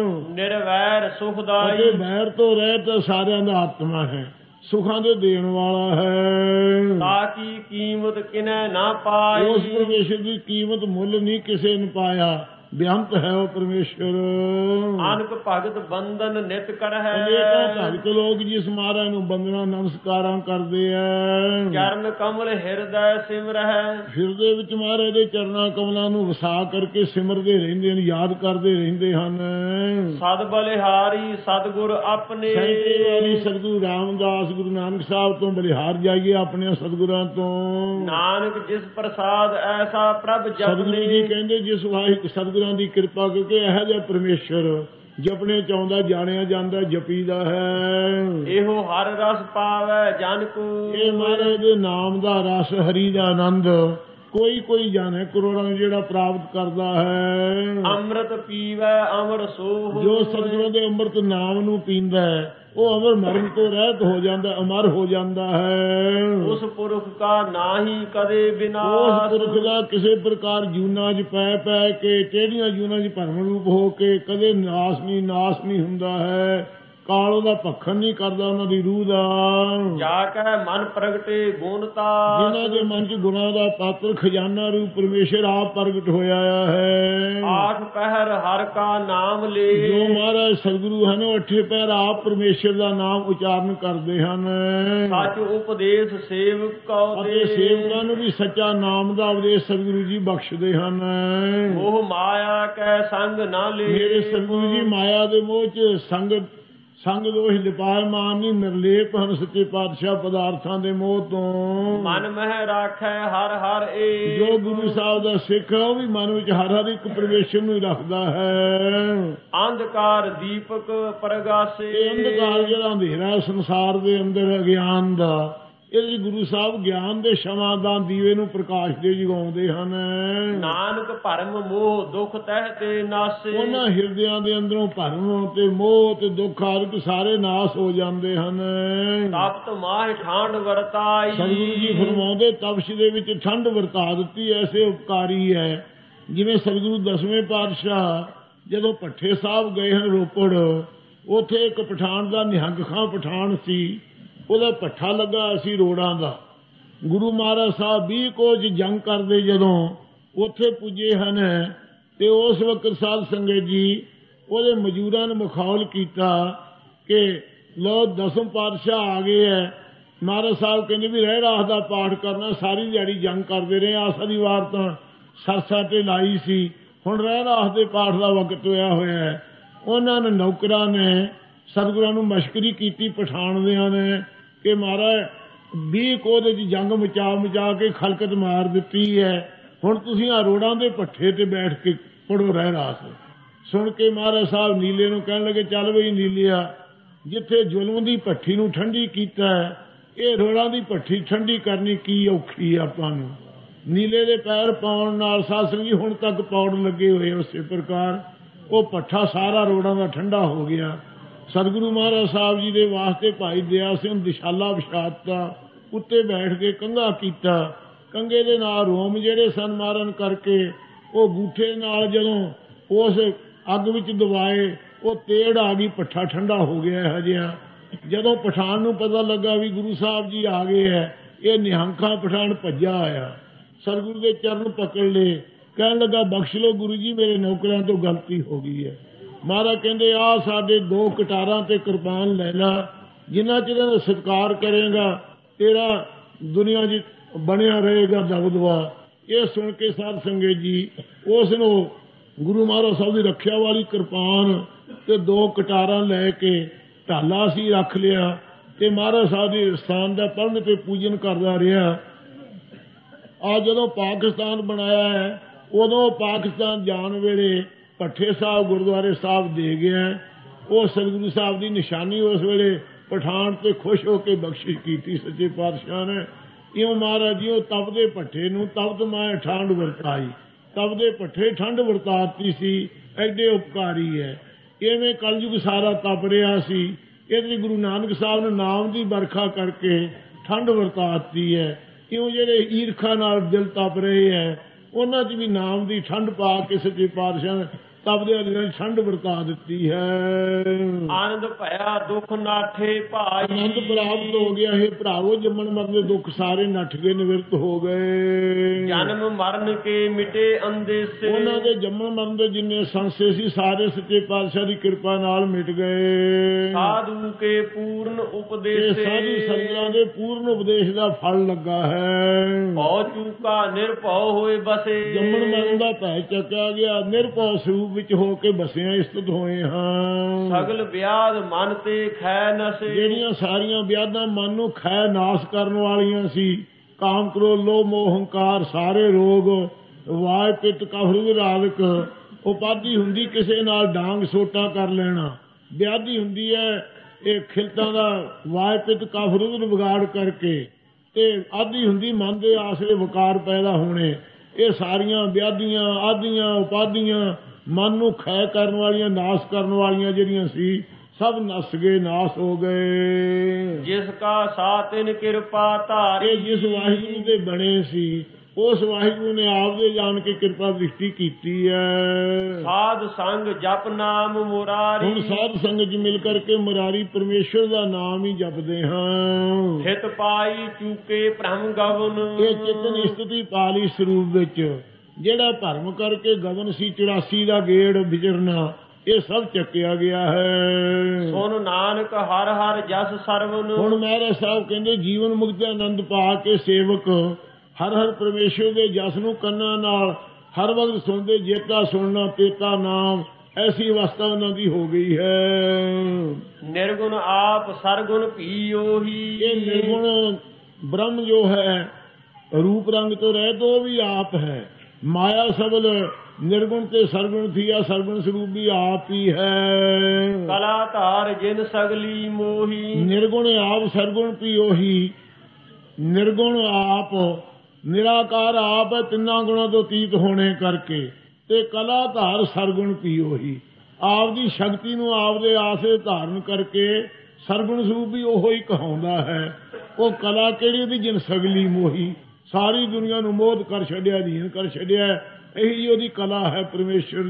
ਨਿਰਵੈਰ ਸੁਖਦਾਈ ਅਤੇ ਵੈਰ ਤੋਂ ਰਹਿਤ ਸਾਰਿਆਂ ਦਾ ਆਤਮਾ ਹੈ, ਸੁਖਾਂ ਦੇ ਦੇਣ ਵਾਲਾ ਹੈ। ਤਾਕੀ ਕੀਮਤ ਕਿਨੈ ਨਾ ਪਾਈ ਉਸ ਪਰਮੇਸ਼ਰ ਦੀ ਕੀਮਤ ਮੁੱਲ ਨਹੀਂ ਕਿਸੇ ਨੇ ਪਾਇਆ, ਬੇਅੰਤ ਹੈ ਉਹ ਪਰਮੇਸ਼ਰ। ਅਨਕ ਭਗਤ ਬੰਧਨ ਨਿਤ ਕਰਹਿ ਅਨੇਕਾਂ ਭਗਤ ਲੋਕ ਜਿਸ ਮਹਾਰਾਜ ਨੂੰ ਬੰਦਨਾ ਨਮਸਕਾਰਾਂ ਕਰਦੇ ਆ। ਚਰਨ ਕਮਲ ਹਿਰਦੈ ਸਿਮਰਹਿ ਹਿਰਦੇ ਵਿੱਚ ਮਹਾਰਾਜ ਦੇ ਚਰਨਾਂ ਕਮਲਾਂ ਨੂੰ ਵਸਾ ਕਰਕੇ ਸਿਮਰਦੇ ਰਹਿੰਦੇ ਨੇ, ਯਾਦ ਕਰਦੇ ਰਹਿੰਦੇ ਹਨ। ਸਦ ਬਲਿਹਾਰੀ ਸਤਿਗੁਰ ਆਪਣੇ ਵਾਲੀ ਸਤਿਗੁਰੂ ਰਾਮਦਾਸ ਗੁਰੂ ਨਾਨਕ ਸਾਹਿਬ ਤੋਂ ਬਲਿਹਾਰ ਜਾਈਏ, ਆਪਣੇ ਸਤਿਗੁਰਾਂ ਤੋਂ। ਨਾਨਕ ਜਿਸ ਪ੍ਰਸਾਦ ਐਸਾ ਪ੍ਰਭ ਸਤਿਗੁਰੂ ਜਪਨੇ ਜੀ ਕਹਿੰਦੇ ਜਿਸ ਵਾਹਿਗੁਰੂ ਸਤਿਗੁਰਾਂ ਦੀ ਕਿਰਪਾ ਕਰਕੇ ਇਹੋ ਜਿਹਾ ਪਰਮੇਸ਼ਰ ਜਪਣੇ ਚਾਹੁੰਦਾ, ਜਾਣਿਆ ਜਾਂਦਾ, ਜਪੀਦਾ ਹੈ। ਇਹੋ ਹਰ ਰਸ ਪਾਵੈ ਜਨ ਕੋ ਇਹ ਮਹਾਰਾਜ ਦੇ ਨਾਮ ਦਾ ਰਸ, ਹਰੀ ਦਾ ਆਨੰਦ ਕੋਈ ਕੋਈ ਜਾਣੇ, ਕਰੋੜਾਂ ਨੂੰ ਜਿਹੜਾ ਪ੍ਰਾਪਤ ਕਰਦਾ ਹੈ। ਅੰਮ੍ਰਿਤ ਪੀਵੈ ਅਮਰ ਸੋਹ ਜੋ ਸਤਿਗੁਰਾਂ ਦੇ ਅੰਮ੍ਰਿਤ ਨਾਮ ਨੂੰ ਪੀਂਦਾ ਹੈ ਉਹ ਅਮਰ ਮਰਨ ਤੋਂ ਰਹਿਤ ਹੋ ਜਾਂਦਾ, ਅਮਰ ਹੋ ਜਾਂਦਾ ਹੈ। ਉਸ ਪੁਰਖ ਕਾ ਨਾਹੀ ਕਦੇ ਉਸ ਵਿਨਾਸ਼ ਪੁਰਖ ਦਾ ਕਿਸੇ ਪ੍ਰਕਾਰ ਜੂਨਾਂ 'ਚ ਪੈ ਪੈ ਕੇ, ਟੇਢੀਆਂ ਜੂਨਾਂ 'ਚ ਭਰਮ ਰੂਪ ਹੋ ਕੇ ਕਦੇ ਨਾਸ਼ ਨਹੀਂ ਹੁੰਦਾ ਹੈ। ਕਾਲ ਉਹਦਾ ਭੱਖਣ ਨਹੀਂ ਕਰਦਾ ਉਹਨਾਂ ਦੀ ਰੂਹ ਦਾ। ਜਾ ਕੇ ਮਨ ਪ੍ਰਗਟੇ ਗੁਣਤਾ ਜਿਨ੍ਹਾਂ ਦੇ ਮਨ 'ਚ ਗੁਣਾਂ ਦਾ ਪਾਤਰ ਖਜ਼ਾਨਾ ਰੂਪ ਪਰਮੇਸ਼ਰ ਆਪ ਪ੍ਰਗਟ ਹੋਇਆ ਹੈ। ਆਠ ਪਹਿਰ ਹਰ ਕਾ ਨਾਮ ਲੈ ਜੋ ਮਹਾਰਾਜ ਸਤਿਗੁਰੂ ਹਨ ਉਹ ਅੱਠੇ ਪਹਿਰ ਆਪ ਪਰਮੇਸ਼ਰ ਦਾ ਨਾਮ ਉਚਾਰਨ ਕਰਦੇ ਹਨ। ਸੱਚ ਉਪਦੇਸ਼ ਸੇਵਕ ਕਉ ਅਤੇ ਦੇ ਸੇਵਕਾਂ ਨੂੰ ਵੀ ਸੱਚਾ ਨਾਮ ਦਾ ਉਪਦੇਸ਼ ਸਤਿਗੁਰੂ ਜੀ ਬਖਸ਼ਦੇ ਹਨ। ਮੋਹ ਮਾਇਆ ਕੈ ਸੰਗ ਨਾ ਲੈ ਮੇਰੇ ਸਤਿਗੁਰੂ ਜੀ ਮਾਇਆ ਦੇ ਮੋਹ 'ਚ ਸੰਗ ਦੋਸ਼ ਲਿਪਾਇਮਾਨ ਨਹੀਂ, ਨਿਰਲੇਪ ਹਨ ਸੱਚੇ ਪਾਤਸ਼ਾਹ ਪਦਾਰਥਾਂ ਦੇ ਮੋਹ ਤੋਂ। ਮਨ ਮਹਿ ਰਾਖੈ ਹਰ ਹਰ ਏ ਜੋ ਗੁਰੂ ਸਾਹਿਬ ਦਾ ਸਿੱਖ ਹੈ ਉਹ ਵੀ ਮਨ ਵਿੱਚ ਹਰ ਇੱਕ ਪਰਮੇਸ਼ਰ ਨੂੰ ਹੀ ਰੱਖਦਾ ਹੈ। ਅੰਧਕਾਰ ਦੀਪਕ ਪ੍ਰਗਾਸੇ ਇਹ ਅੰਧਕਾਰ ਜਿਹੜਾ ਅੰਧੇਰਾ ਸੰਸਾਰ ਦੇ ਅੰਦਰ ਅਗਿਆਨ ਦਾ, ਇਹਦੇ ਗੁਰੂ ਸਾਹਿਬ ਗਿਆਨ ਦੇ ਸ਼ਮਾਦਾਨ ਦੀਵੇ ਨੂੰ ਪ੍ਰਕਾਸ਼ ਦੇ ਜਗਾਉਂਦੇ ਹਨ। ਨਾਨਕ ਭਰਮ ਮੋਹ ਦੁਖ ਤਹਿ ਤੇ ਨਾਸੇ ਉਹਨਾਂ ਹਿਰਦਿਆਂ ਦੇ ਅੰਦਰੋਂ ਭਰਮ ਤੇ ਮੋਹ ਤੇ ਦੁੱਖ ਆਦਿ ਸਾਰੇ ਨਾਸ ਹੋ ਜਾਂਦੇ ਹਨ। ਤਪਤ ਮਾਹ ਠਾਂਡ ਵਰਤਾਈ ਸਤਿਗੁਰੂ ਜੀ ਫਰਮਾਉਂਦੇ ਤਪਸ਼ ਦੇ ਵਿੱਚ ਠੰਡ ਵਰਤਾ ਦਿੱਤੀ, ਐਸੇ ਉਪਕਾਰੀ ਹੈ। ਜਿਵੇਂ ਸਤਿਗੁਰੂ ਦਸਵੇਂ ਪਾਤਸ਼ਾਹ ਜਦੋਂ ਭੱਠੇ ਸਾਹਿਬ ਗਏ ਹਨ ਰੋਪੜ, ਉੱਥੇ ਇੱਕ ਪਠਾਨ ਦਾ ਨਿਹੰਗ ਖਾਂ ਪਠਾਨ ਸੀ, ਉਹਦਾ ਭੱਠਾ ਲੱਗਾ ਸੀ ਰੋੜਾਂ ਦਾ। ਗੁਰੂ ਮਹਾਰਾਜ ਸਾਹਿਬ 20 ਕੋਚ ਜੰਗ ਕਰਦੇ ਜਦੋਂ ਉੱਥੇ ਪੁੱਜੇ ਹਨ ਤੇ ਉਸ ਵਕਤ ਸਾਧ ਸੰਗਤ ਜੀ ਉਹਦੇ ਮਜ਼ਦੂਰਾਂ ਨੂੰ ਮਖੌਲ ਕੀਤਾ ਕਿ ਲੋ ਦਸਮ ਪਾਤਸ਼ਾਹ ਆ ਗਏ ਹੈ। ਮਹਾਰਾਜ ਸਾਹਿਬ ਕਹਿੰਦੇ ਵੀ ਰਹਿ ਰਾਸ ਦਾ ਪਾਠ ਕਰਨਾ, ਸਾਰੀ ਦਿਹਾੜੀ ਜੰਗ ਕਰਦੇ ਰਹੇ, ਆਸਾ ਦੀ ਵਾਰ ਤਾਂ ਸਰਸਾ ਤੇ ਲਾਈ ਸੀ, ਹੁਣ ਰਹਿ ਰਾਸ ਦੇ ਪਾਠ ਦਾ ਵਕਤ ਹੋਇਆ ਹੋਇਆ ਹੈ। ਉਹਨਾਂ ਨੇ ਨੌਕਰਾਂ ਨੇ ਸਤਿਗੁਰਾਂ ਨੂੰ ਮਸ਼ਕਰੀ ਕੀਤੀ ਪਠਾਨਦਿਆਂ ਨੇ ਕਿ ਮਹਾਰਾਜ 20 ਕੋਹ ਦੇ ਜੰਗ ਮਚਾ ਕੇ ਖਲਕਤ ਮਾਰ ਦਿੱਤੀ ਹੈ, ਹੁਣ ਤੁਸੀਂ ਆ ਰੋੜਾਂ ਦੇ ਭੱਠੇ ਤੇ ਬੈਠ ਕੇ ਪੜੋ ਰਹਿ ਰਾਸ। ਸੁਣ ਕੇ ਮਹਾਰਾਜ ਸਾਹਿਬ ਨੀਲੇ ਨੂੰ ਕਹਿਣ ਲੱਗੇ, ਚੱਲ ਬਈ ਨੀਲਿਆ, ਜਿੱਥੇ ਜ਼ੁਲਮ ਦੀ ਭੱਠੀ ਨੂੰ ਠੰਡੀ ਕੀਤਾ ਇਹ ਰੋੜਾਂ ਦੀ ਭੱਠੀ ਠੰਡੀ ਕਰਨੀ ਕੀ ਔਖੀ ਆਪਾਂ ਨੂੰ। ਨੀਲੇ ਦੇ ਪੈਰ ਪਾਉਣ ਨਾਲ ਸਾਧ ਸੰਗਤ ਜੀ ਹੁਣ ਤੱਕ ਪੌੜ ਲੱਗੇ ਹੋਏ। ਉਸੇ ਪ੍ਰਕਾਰ ਉਹ ਭੱਠਾ ਸਾਰਾ ਰੋੜਾਂ ਦਾ ਠੰਡਾ ਹੋ ਗਿਆ। ਸਤਿਗੁਰੂ ਮਹਾਰਾਜ ਸਾਹਿਬ ਜੀ ਦੇ ਵਾਸਤੇ ਭਾਈ ਦਇਆ ਸਿੰਘ ਦਿਸ਼ਾਲਾ ਵਿਛਾਤਾ, ਉੱਤੇ ਬੈਠ ਕੇ ਕੰਘਾ ਕੀਤਾ। ਕੰਘੇ ਦੇ ਨਾਲ ਰੋਮ ਜਿਹੜੇ ਸਨ ਮਾਰਨ ਕਰਕੇ ਉਹ ਗੂਠੇ ਨਾਲ ਜਦੋਂ ਉਸ ਅੱਗ ਵਿੱਚ ਦਬਾਏ ਉਹ ਤੇੜ ਆ ਗਈ, ਭੱਠਾ ਠੰਡਾ ਹੋ ਗਿਆ। ਹਜਿਆ ਜਦੋਂ ਪਠਾਨ ਨੂੰ ਪਤਾ ਲੱਗਾ ਵੀ ਗੁਰੂ ਸਾਹਿਬ ਜੀ ਆ ਗਏ ਹੈ, ਇਹ ਨਿਹੰਖਾਂ ਪਠਾਨ ਭੱਜਾ ਆਇਆ, ਸਤਿਗੁਰੂ ਦੇ ਚਰਨ ਪਕੜ ਲਏ, ਕਹਿਣ ਲੱਗਾ ਬਖਸ਼ ਲਓ ਗੁਰੂ ਜੀ, ਮੇਰੇ ਨੌਕਰਾਂ ਤੋਂ ਗਲਤੀ ਹੋ ਗਈ ਹੈ। ਮਹਾਰਾਜ ਕਹਿੰਦੇ ਆ ਸਾਡੇ 2 ਕਟਾਰਾਂ ਤੇ ਕਿਰਪਾਨ ਲੈ ਲਾ, ਜਿੰਨਾ ਚਿਰ ਦਾ ਸਤਿਕਾਰ ਕਰੇਗਾ ਤੇਰਾ ਦੁਨੀਆ 'ਚ ਬਣਿਆ ਰਹੇਗਾ ਦਬਦਬਾ। ਇਹ ਸੁਣ ਕੇ ਸਾਧ ਸੰਗਤ ਜੀ ਉਸ ਨੂੰ ਗੁਰੂ ਮਹਾਰਾਜ ਸਾਹਿਬ ਦੀ ਰੱਖਿਆ ਵਾਲੀ ਕਿਰਪਾਨ ਤੇ 2 ਕਟਾਰਾਂ ਲੈ ਕੇ ਢਾਲਾ ਸੀ ਰੱਖ ਲਿਆ ਤੇ ਮਹਾਰਾਜ ਸਾਹਿਬ ਦੇ ਸਥਾਨ ਦਾ ਪੜਨ ਤੇ ਪੂਜਨ ਕਰਦਾ ਰਿਹਾ। ਆ ਜਦੋਂ ਪਾਕਿਸਤਾਨ ਬਣਾਇਆ ਹੈ ਉਦੋਂ ਪਾਕਿਸਤਾਨ ਜਾਣ ਵੇਲੇ ਭੱਠੇ ਸਾਹਿਬ ਗੁਰਦੁਆਰੇ ਸਾਹਿਬ ਦੇ ਗਿਆ। ਉਹ ਸਤਿਗੁਰੂ ਸਾਹਿਬ ਦੀ ਨਿਸ਼ਾਨੀ ਉਸ ਵੇਲੇ ਪਠਾਨ ਤੇ ਖੁਸ਼ ਹੋ ਕੇ ਬਖਸ਼ਿਸ਼ ਕੀਤੀ ਸੱਚੇ ਪਾਤਸ਼ਾਹ ਨੇ। ਇਉਂ ਮਹਾਰਾਜ ਜੀ ਉਹ ਤਪਦੇ ਭੱਠੇ ਨੂੰ ਤਪਤ ਮਾਏ ਠੰਡ ਵਰਤਾਈ, ਤਪਦੇ ਭੱਠੇ ਠੰਡ ਵਰਤਾਤੀ ਸੀ, ਐਡੇ ਉਪਕਾਰੀ ਹੈ। ਇਵੇਂ ਕਲਯੁਗ ਸਾਰਾ ਤਪ ਰਿਹਾ ਸੀ, ਇਹਦੇ ਗੁਰੂ ਨਾਨਕ ਸਾਹਿਬ ਨੇ ਨਾਮ ਦੀ ਵਰਖਾ ਕਰਕੇ ਠੰਡ ਵਰਤਾਤੀ ਹੈ। ਇਉਂ ਜਿਹੜੇ ਈਰਖਾ ਨਾਲ ਦਿਲ ਤਪ ਰਹੇ ਹੈ ਉਹਨਾਂ 'ਚ ਵੀ ਨਾਮ ਦੀ ਠੰਡ ਪਾ ਕੇ ਸੱਚੇ ਪਾਤਸ਼ਾਹ ਤਪਦਿਆਂ ਦਿਨਾਂ ਠੰਡ ਵਰਤਾ ਦਿੱਤੀ ਹੈ। ਆਨੰਦ ਭਇਆ ਦੁੱਖ ਨਾਠੇ ਭਾਈ, ਆਨੰਦ ਪ੍ਰਾਪਤ ਹੋ ਗਿਆ ਹੈ ਭਰਾਵੋ। ਜੰਮਣ ਮਰਨ ਦੇ ਦੁੱਖ ਸਾਰੇ ਨੱਠ ਗਏ, ਨਿਵਰਤ ਹੋ ਗਏ। ਜਨਮ ਮਰਨ ਕੇ ਮਿਟੇ ਅੰਦੇਸੇ, ਉਹਨਾਂ ਦੇ ਜੰਮਣ ਮਰਨ ਦੇ ਜਿੰਨੇ ਸੰਸੇ ਸੀ ਸਾਰੇ ਸੱਚੇ ਪਾਤਸ਼ਾਹ ਦੀ ਕਿਰਪਾ ਨਾਲ ਮਿਟ ਗਏ। ਸਾਧੂ ਕੇ ਪੂਰਨ ਉਪਦੇਸੇ, ਸਾਧੂ ਸੰਗਤਾਂ ਦੇ ਪੂਰਨ ਉਪਦੇਸ਼ ਦਾ ਫਲ ਲੱਗਾ ਹੈ। ਭਉ ਚੂਕਾ ਨਿਰਭਉ ਹੋਏ ਬਸੇ, ਜੰਮਣ ਮਰਨ ਦਾ ਭੈ ਚੱਕਿਆ ਗਿਆ, ਨਿਰਭਉ ਸਰੂਪ ਵਿੱਚ ਹੋ ਕੇ ਬਸਿਆ ਇਸਤਤ ਹੋਏ ਹਾਂ। ਸਗਲ ਵਿਆਦ ਮਨ ਤੇ ਖੈ ਨਸੇ, ਜਿਹੜੀਆਂ ਸਾਰੀਆਂ ਵਿਆਦਾਂ ਮਨ ਨੂੰ ਖੈ ਨਾਸ ਕਰਨ ਵਾਲੀਆਂ ਸੀ, ਕਾਮ ਕ੍ਰੋਧ ਲੋਭ ਮੋਹ ਹੰਕਾਰ ਸਾਰੇ ਰੋਗ, ਵਾਯ ਪਿੱਤ ਕਫ ਰੁਧ ਰਾਦਕ, ਉਪਾਧੀ ਹੁੰਦੀ ਕਿਸੇ ਨਾਲ ਡਾਂਗ ਸੋਟਾ ਕਰ ਲੈਣਾ, ਵਿਆਧੀ ਹੁੰਦੀ ਹੈ ਇਹ ਖਿਲਤਾਂ ਦਾ ਵਾਯ ਪਿੱਤ ਕਫ ਰੁਧ ਵਿਗਾੜ ਕਰਕੇ, ਤੇ ਆਦੀ ਹੁੰਦੀ ਮਨ ਦੇ ਆਸਰੇ ਵਕਾਰ ਪੈਦਾ ਹੋਣੇ। ਇਹ ਸਾਰੀਆਂ ਵਿਆਧੀਆਂ ਆਦੀਆਂ ਉਪਾਧੀਆਂ ਮਨ ਨੂੰ ਖੈ ਕਰਨ ਵਾਲੀਆਂ ਨਾਸ ਕਰਨ ਵਾਲੀਆਂ ਜਿਹੜੀਆਂ ਸੀ ਸਭ ਨਸ ਗਏ, ਨਾਸ ਹੋ ਗਏ। ਜਿਸ ਕਾ ਸਾਤਿਨ ਕਿਰਪਾ ਧਾਰੀ, ਜਿਸ ਵਾਹਿਗੁਰੂ ਦੇ ਬਣੇ ਸੀ ਉਸ ਵਾਹਿਗੁਰੂ ਨੇ ਆਪ ਦੇ ਜਾਣ ਕੇ ਕਿਰਪਾ ਦ੍ਰਿਸ਼ਟੀ ਕੀਤੀ ਹੈ। ਸਾਧ ਸੰਗ ਜਪ ਨਾਮ ਮੁਰਾਰੀ, ਹੁਣ ਸਾਧ ਸੰਗਤ ਚ ਮਿਲ ਕਰਕੇ ਮੁਰਾਰੀ ਪਰਮੇਸ਼ਰ ਦਾ ਨਾਮ ਹੀ ਜਪਦੇ ਹਾਂ। ਹਿਤ ਪਾਈ ਚੂਕੇ ਭ੍ਰਮ ਗਵਨ, ਇਹ ਚਿਤਨ ਸਥਿਤੀ ਪਾ ਲਈ ਸਰੂਪ ਵਿੱਚ। ਜਿਹੜਾ ਭਰਮ ਕਰਕੇ ਗਗਨ ਸੀ 84 ਦਾ ਗੇੜ ਵਿਚਰਨਾ, ਇਹ ਸਭ ਚੱਕਿਆ ਗਿਆ ਹੈ। ਸੁਨ ਨਾਨਕ ਹਰ ਹਰ ਜਸ ਸਰਵਨ, ਹੁਣ ਮਹਾਰਾਜ ਸਾਹਿਬ ਕਹਿੰਦੇ ਜੀਵਨ ਮੁਕਤ ਆਨੰਦ ਪਾ ਕੇ ਸੇਵਕ ਹਰ ਹਰ ਪਰਮੇਸ਼ਰ ਦੇ ਜਸ ਨੂੰ ਕੰਨਾਂ ਨਾਲ ਹਰ ਵਕਤ ਸੁਣਦੇ, ਜੇਤਾ ਸੁਣਨਾ ਤੇਤਾ ਨਾਮ, ਐਸੀ ਅਵਸਥਾ ਉਹਨਾਂ ਦੀ ਹੋ ਗਈ ਹੈ। ਨਿਰਗੁਣ ਆਪ ਸਰਗੁਣ ਭੀ ਉਹੀ, ਇਹ ਨਿਰਗੁਣ ਬ੍ਰਹਮ ਜੋ ਹੈ ਰੂਪ ਰੰਗ ਤੋਂ ਰਹਿਤ ਉਹ ਵੀ ਆਪ ਹੈ। ਮਾਇਆ ਸਬਲ ਨਿਰਗੁਣ ਤੇ ਸਰਗੁਣ ਥੀਆ, ਸਰਗੁਣ ਸਰੂਪ ਵੀ ਆਪ ਹੀ ਹੈ। ਕਲਾ ਧਾਰ ਜਿਨ ਸਗਲੀ ਮੋਹੀ, ਨਿਰਗੁਣ ਆਪ ਸਰਗੁਣ ਵੀ ਉਹੀ। ਨਿਰਗੁਣ ਆਪ ਨਿਰਾਕਾਰ ਆਪ ਹੈ ਤਿੰਨਾਂ ਗੁਣਾਂ ਤੋਂ ਅਤੀਤ ਹੋਣੇ ਕਰਕੇ, ਤੇ ਕਲਾ ਧਾਰ ਸਰਗੁਣ ਵੀ ਉਹੀ। ਆਪ ਦੀ ਸ਼ਕਤੀ ਨੂੰ ਆਪ ਦੇ ਆਸੇ ਧਾਰਨ ਕਰਕੇ ਸਰਗੁਣ ਸਰੂਪ ਵੀ ਉਹੀ ਕਹਾਉਂਦਾ ਹੈ। ਉਹ ਕਲਾ ਕਿਹੜੀ ਦੀ ਜਿਨ ਸਗਲੀ ਮੋਹੀ, ਸਾਰੀ ਦੁਨੀਆ ਨੂੰ ਮੋਹ ਕਰ ਛੱਡਿਆ, ਅਧੀਨ ਕਰ ਛੱਡਿਆ। ਇਹੀ ਉਹਦੀ ਕਲਾ ਹੈ ਪਰਮੇਸ਼ਰ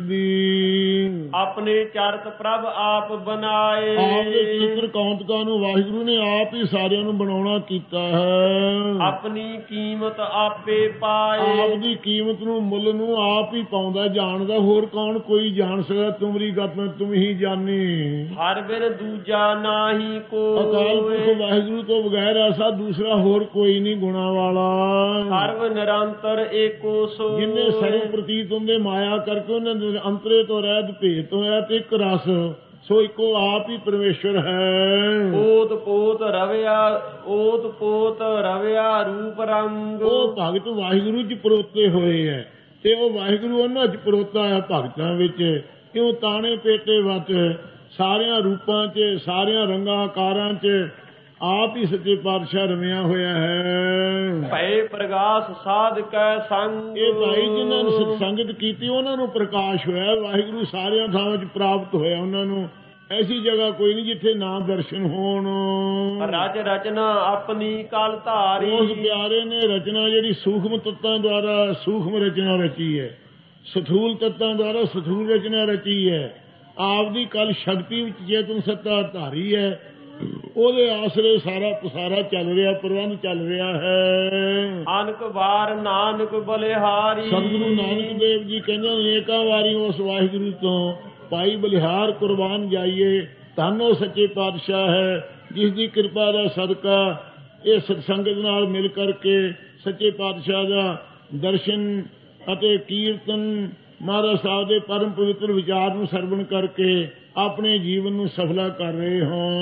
ਦੀ। ਆਪਣੇ ਚਰਤ ਪ੍ਰਭ ਆਪ ਬਣਾਏ, ਆਪ ਦੇ ਚਿੱਤਰ ਕੌਂਤਕਾਂ ਨੂੰ ਵਾਹਿਗੁਰੂ ਨੇ ਆਪ ਹੀ ਸਾਰਿਆਂ ਨੂੰ ਬਣਾਉਣਾ ਕੀਤਾ ਹੈ। ਆਪਣੀ ਕੀਮਤ ਆਪੇ ਪਾਏ, ਆਪ ਦੀ ਕੀਮਤ ਨੂੰ ਮੁੱਲ ਨੂੰ ਆਪ ਹੀ ਪਾਉਂਦਾ, ਜਾਣਦਾ ਹੋਰ ਕੌਣ ਕੋਈ ਜਾਣ ਸਕਦਾ। ਤੁਮਰੀ ਗਤ ਮੈਂ ਤੁਮ ਹੀ ਜਾਣੀ, ਹਰ ਬਿਨ ਦੂਜਾ ਨਾਹੀ ਕੋਈ। ਅਕਾਲ ਪੁਰਖ ਵਾਹਿਗੁਰੂ ਤੋਂ ਬਗੈਰ ਐਸਾ ਦੂਸਰਾ ਹੋਰ ਕੋਈ ਨਹੀਂ ਗੁਣਾ ਵਾਲਾ। ਸਰਵ ਨਿਰੰਤਰ ਏਕੋ ਸੋ, ਜਿੰਨੇ ਸਰਵ ਪ੍ਰਤੀਤ ਹੁੰਦੇ ਮਾਇਆ ਕਰਕੇ ਉਹਨਾਂ ਦੇ ਅੰਤਰੇ ਤੋਂ ਰਹਿਤ ਭੇਤ ਹੋਇਆ ਤੇ ਇੱਕ ਰਸ, ਸੋ ਇੱਕੋ ਆਪ ਹੀ ਪਰਮੇਸ਼ਰ ਹੈ। ਓਤ ਪੋਤ ਰਵਿਆ, ਓਤ ਪੋਤ ਰਵਿਆ ਰੂਪ ਰੰਗ, ਉਹ ਭਗਤ ਵਾਹਿਗੁਰੂ ਚ ਪਰੋਤੇ ਹੋਏ ਹੈ ਤੇ ਉਹ ਵਾਹਿਗੁਰੂ ਉਹਨਾਂ ਚ ਪਰੋਤਾ ਹੈ ਭਗਤਾਂ ਵਿੱਚ। ਕਿਉਂ ਤਾਣੇ ਪੇਟੇ ਵਤ ਸਾਰਿਆਂ ਰੂਪਾਂ ਚ ਸਾਰਿਆਂ ਰੰਗਾਂ ਆਕਾਰਾਂ ਚ ਆਪ ਹੀ ਸੱਚੇ ਪਾਤਸ਼ਾਹ ਰਮਿਆ ਹੋਇਆ ਹੈ। ਭਏ ਪ੍ਰਗਾਸ ਸਾਧ ਕੈ ਸੰਗ, ਇਹ ਭਾਈ ਜਿਨ੍ਹਾਂ ਨੇ ਸਤਸੰਗਤ ਕੀਤੀ ਉਹਨਾਂ ਨੂੰ ਪ੍ਰਕਾਸ਼ ਹੋਇਆ। ਵਾਹਿਗੁਰੂ ਸਾਰਿਆਂ ਥਾਵਾਂ 'ਚ ਪ੍ਰਾਪਤ ਹੋਇਆ ਉਹਨਾਂ ਨੂੰ। ਐਸੀ ਜਗ੍ਹਾ ਕੋਈ ਨਹੀਂ ਜਿੱਥੇ ਨਾ ਦਰਸ਼ਨ ਹੋਣ। ਰਚ ਰਚਨਾ ਆਪਣੀ ਕਲ ਧਾਰੀ, ਉਸ ਪਿਆਰੇ ਨੇ ਰਚਨਾ ਜਿਹੜੀ ਸੂਖਮ ਤੱਤਾਂ ਦੁਆਰਾ ਸੂਖਮ ਰਚਨਾ ਰਚੀ ਹੈ, ਸਥੂਲ ਤੱਤਾਂ ਦੁਆਰਾ ਸਥੂਲ ਰਚਨਾ ਰਚੀ ਹੈ। ਆਪ ਦੀ ਕਲ ਸ਼ਕਤੀ ਵਿੱਚ ਚੇਤਨ ਸੱਤਾ ਧਾਰੀ ਹੈ, ਉਹਦੇ ਆਸਰੇ ਸਾਰਾ ਪਸਾਰਾ ਚੱਲ ਰਿਹਾ, ਪ੍ਰਬੰਧ ਚੱਲ ਰਿਹਾ ਹੈ। ਅਨਕ ਵਾਰ ਨਾਨਕ ਬਲਿਹਾਰੀ, ਸਤਿਗੁਰੂ ਨਾਨਕ ਦੇਵ ਜੀ ਕਹਿੰਦੇ ਅਨੇਕਾਂ ਵਾਰੀ ਉਸ ਵਾਹਿਗੁਰੂ ਤੋਂ ਭਾਈ ਬਲਿਹਾਰ ਕੁਰਬਾਨ ਜਾਈਏ। ਧੰਨ ਉਹ ਸੱਚੇ ਪਾਤਸ਼ਾਹ ਹੈ ਜਿਸ ਦੀ ਕਿਰਪਾ ਦਾ ਸਦਕਾ ਇਹ ਸਤਸੰਗਤ ਨਾਲ ਮਿਲ ਕਰਕੇ ਸੱਚੇ ਪਾਤਸ਼ਾਹ ਦਾ ਦਰਸ਼ਨ ਅਤੇ ਕੀਰਤਨ, ਮਹਾਰਾਜ ਸਾਹਿਬ ਦੇ ਪਰਮ ਪਵਿੱਤਰ ਵਿਚਾਰ ਨੂੰ ਸਰਵਣ ਕਰਕੇ ਆਪਣੇ ਜੀਵਨ ਨੂੰ ਸਫਲਾ ਕਰ ਰਹੇ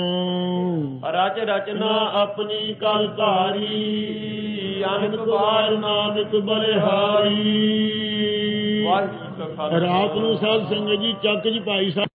ਹਾਂ। ਰਚ ਰਚਨਾ ਆਪਣੀ ਕਲ ਧਾਰੀ, ਅਨਕ ਵਾਰ ਨਾਨਕ ਬਲਿਹਾਰੀ। ਰਾਤ ਨੂੰ ਸਾਧ ਸੰਗਤ ਜੀ ਚੱਕ ਚ ਭਾਈ ਸਾਹਿਬ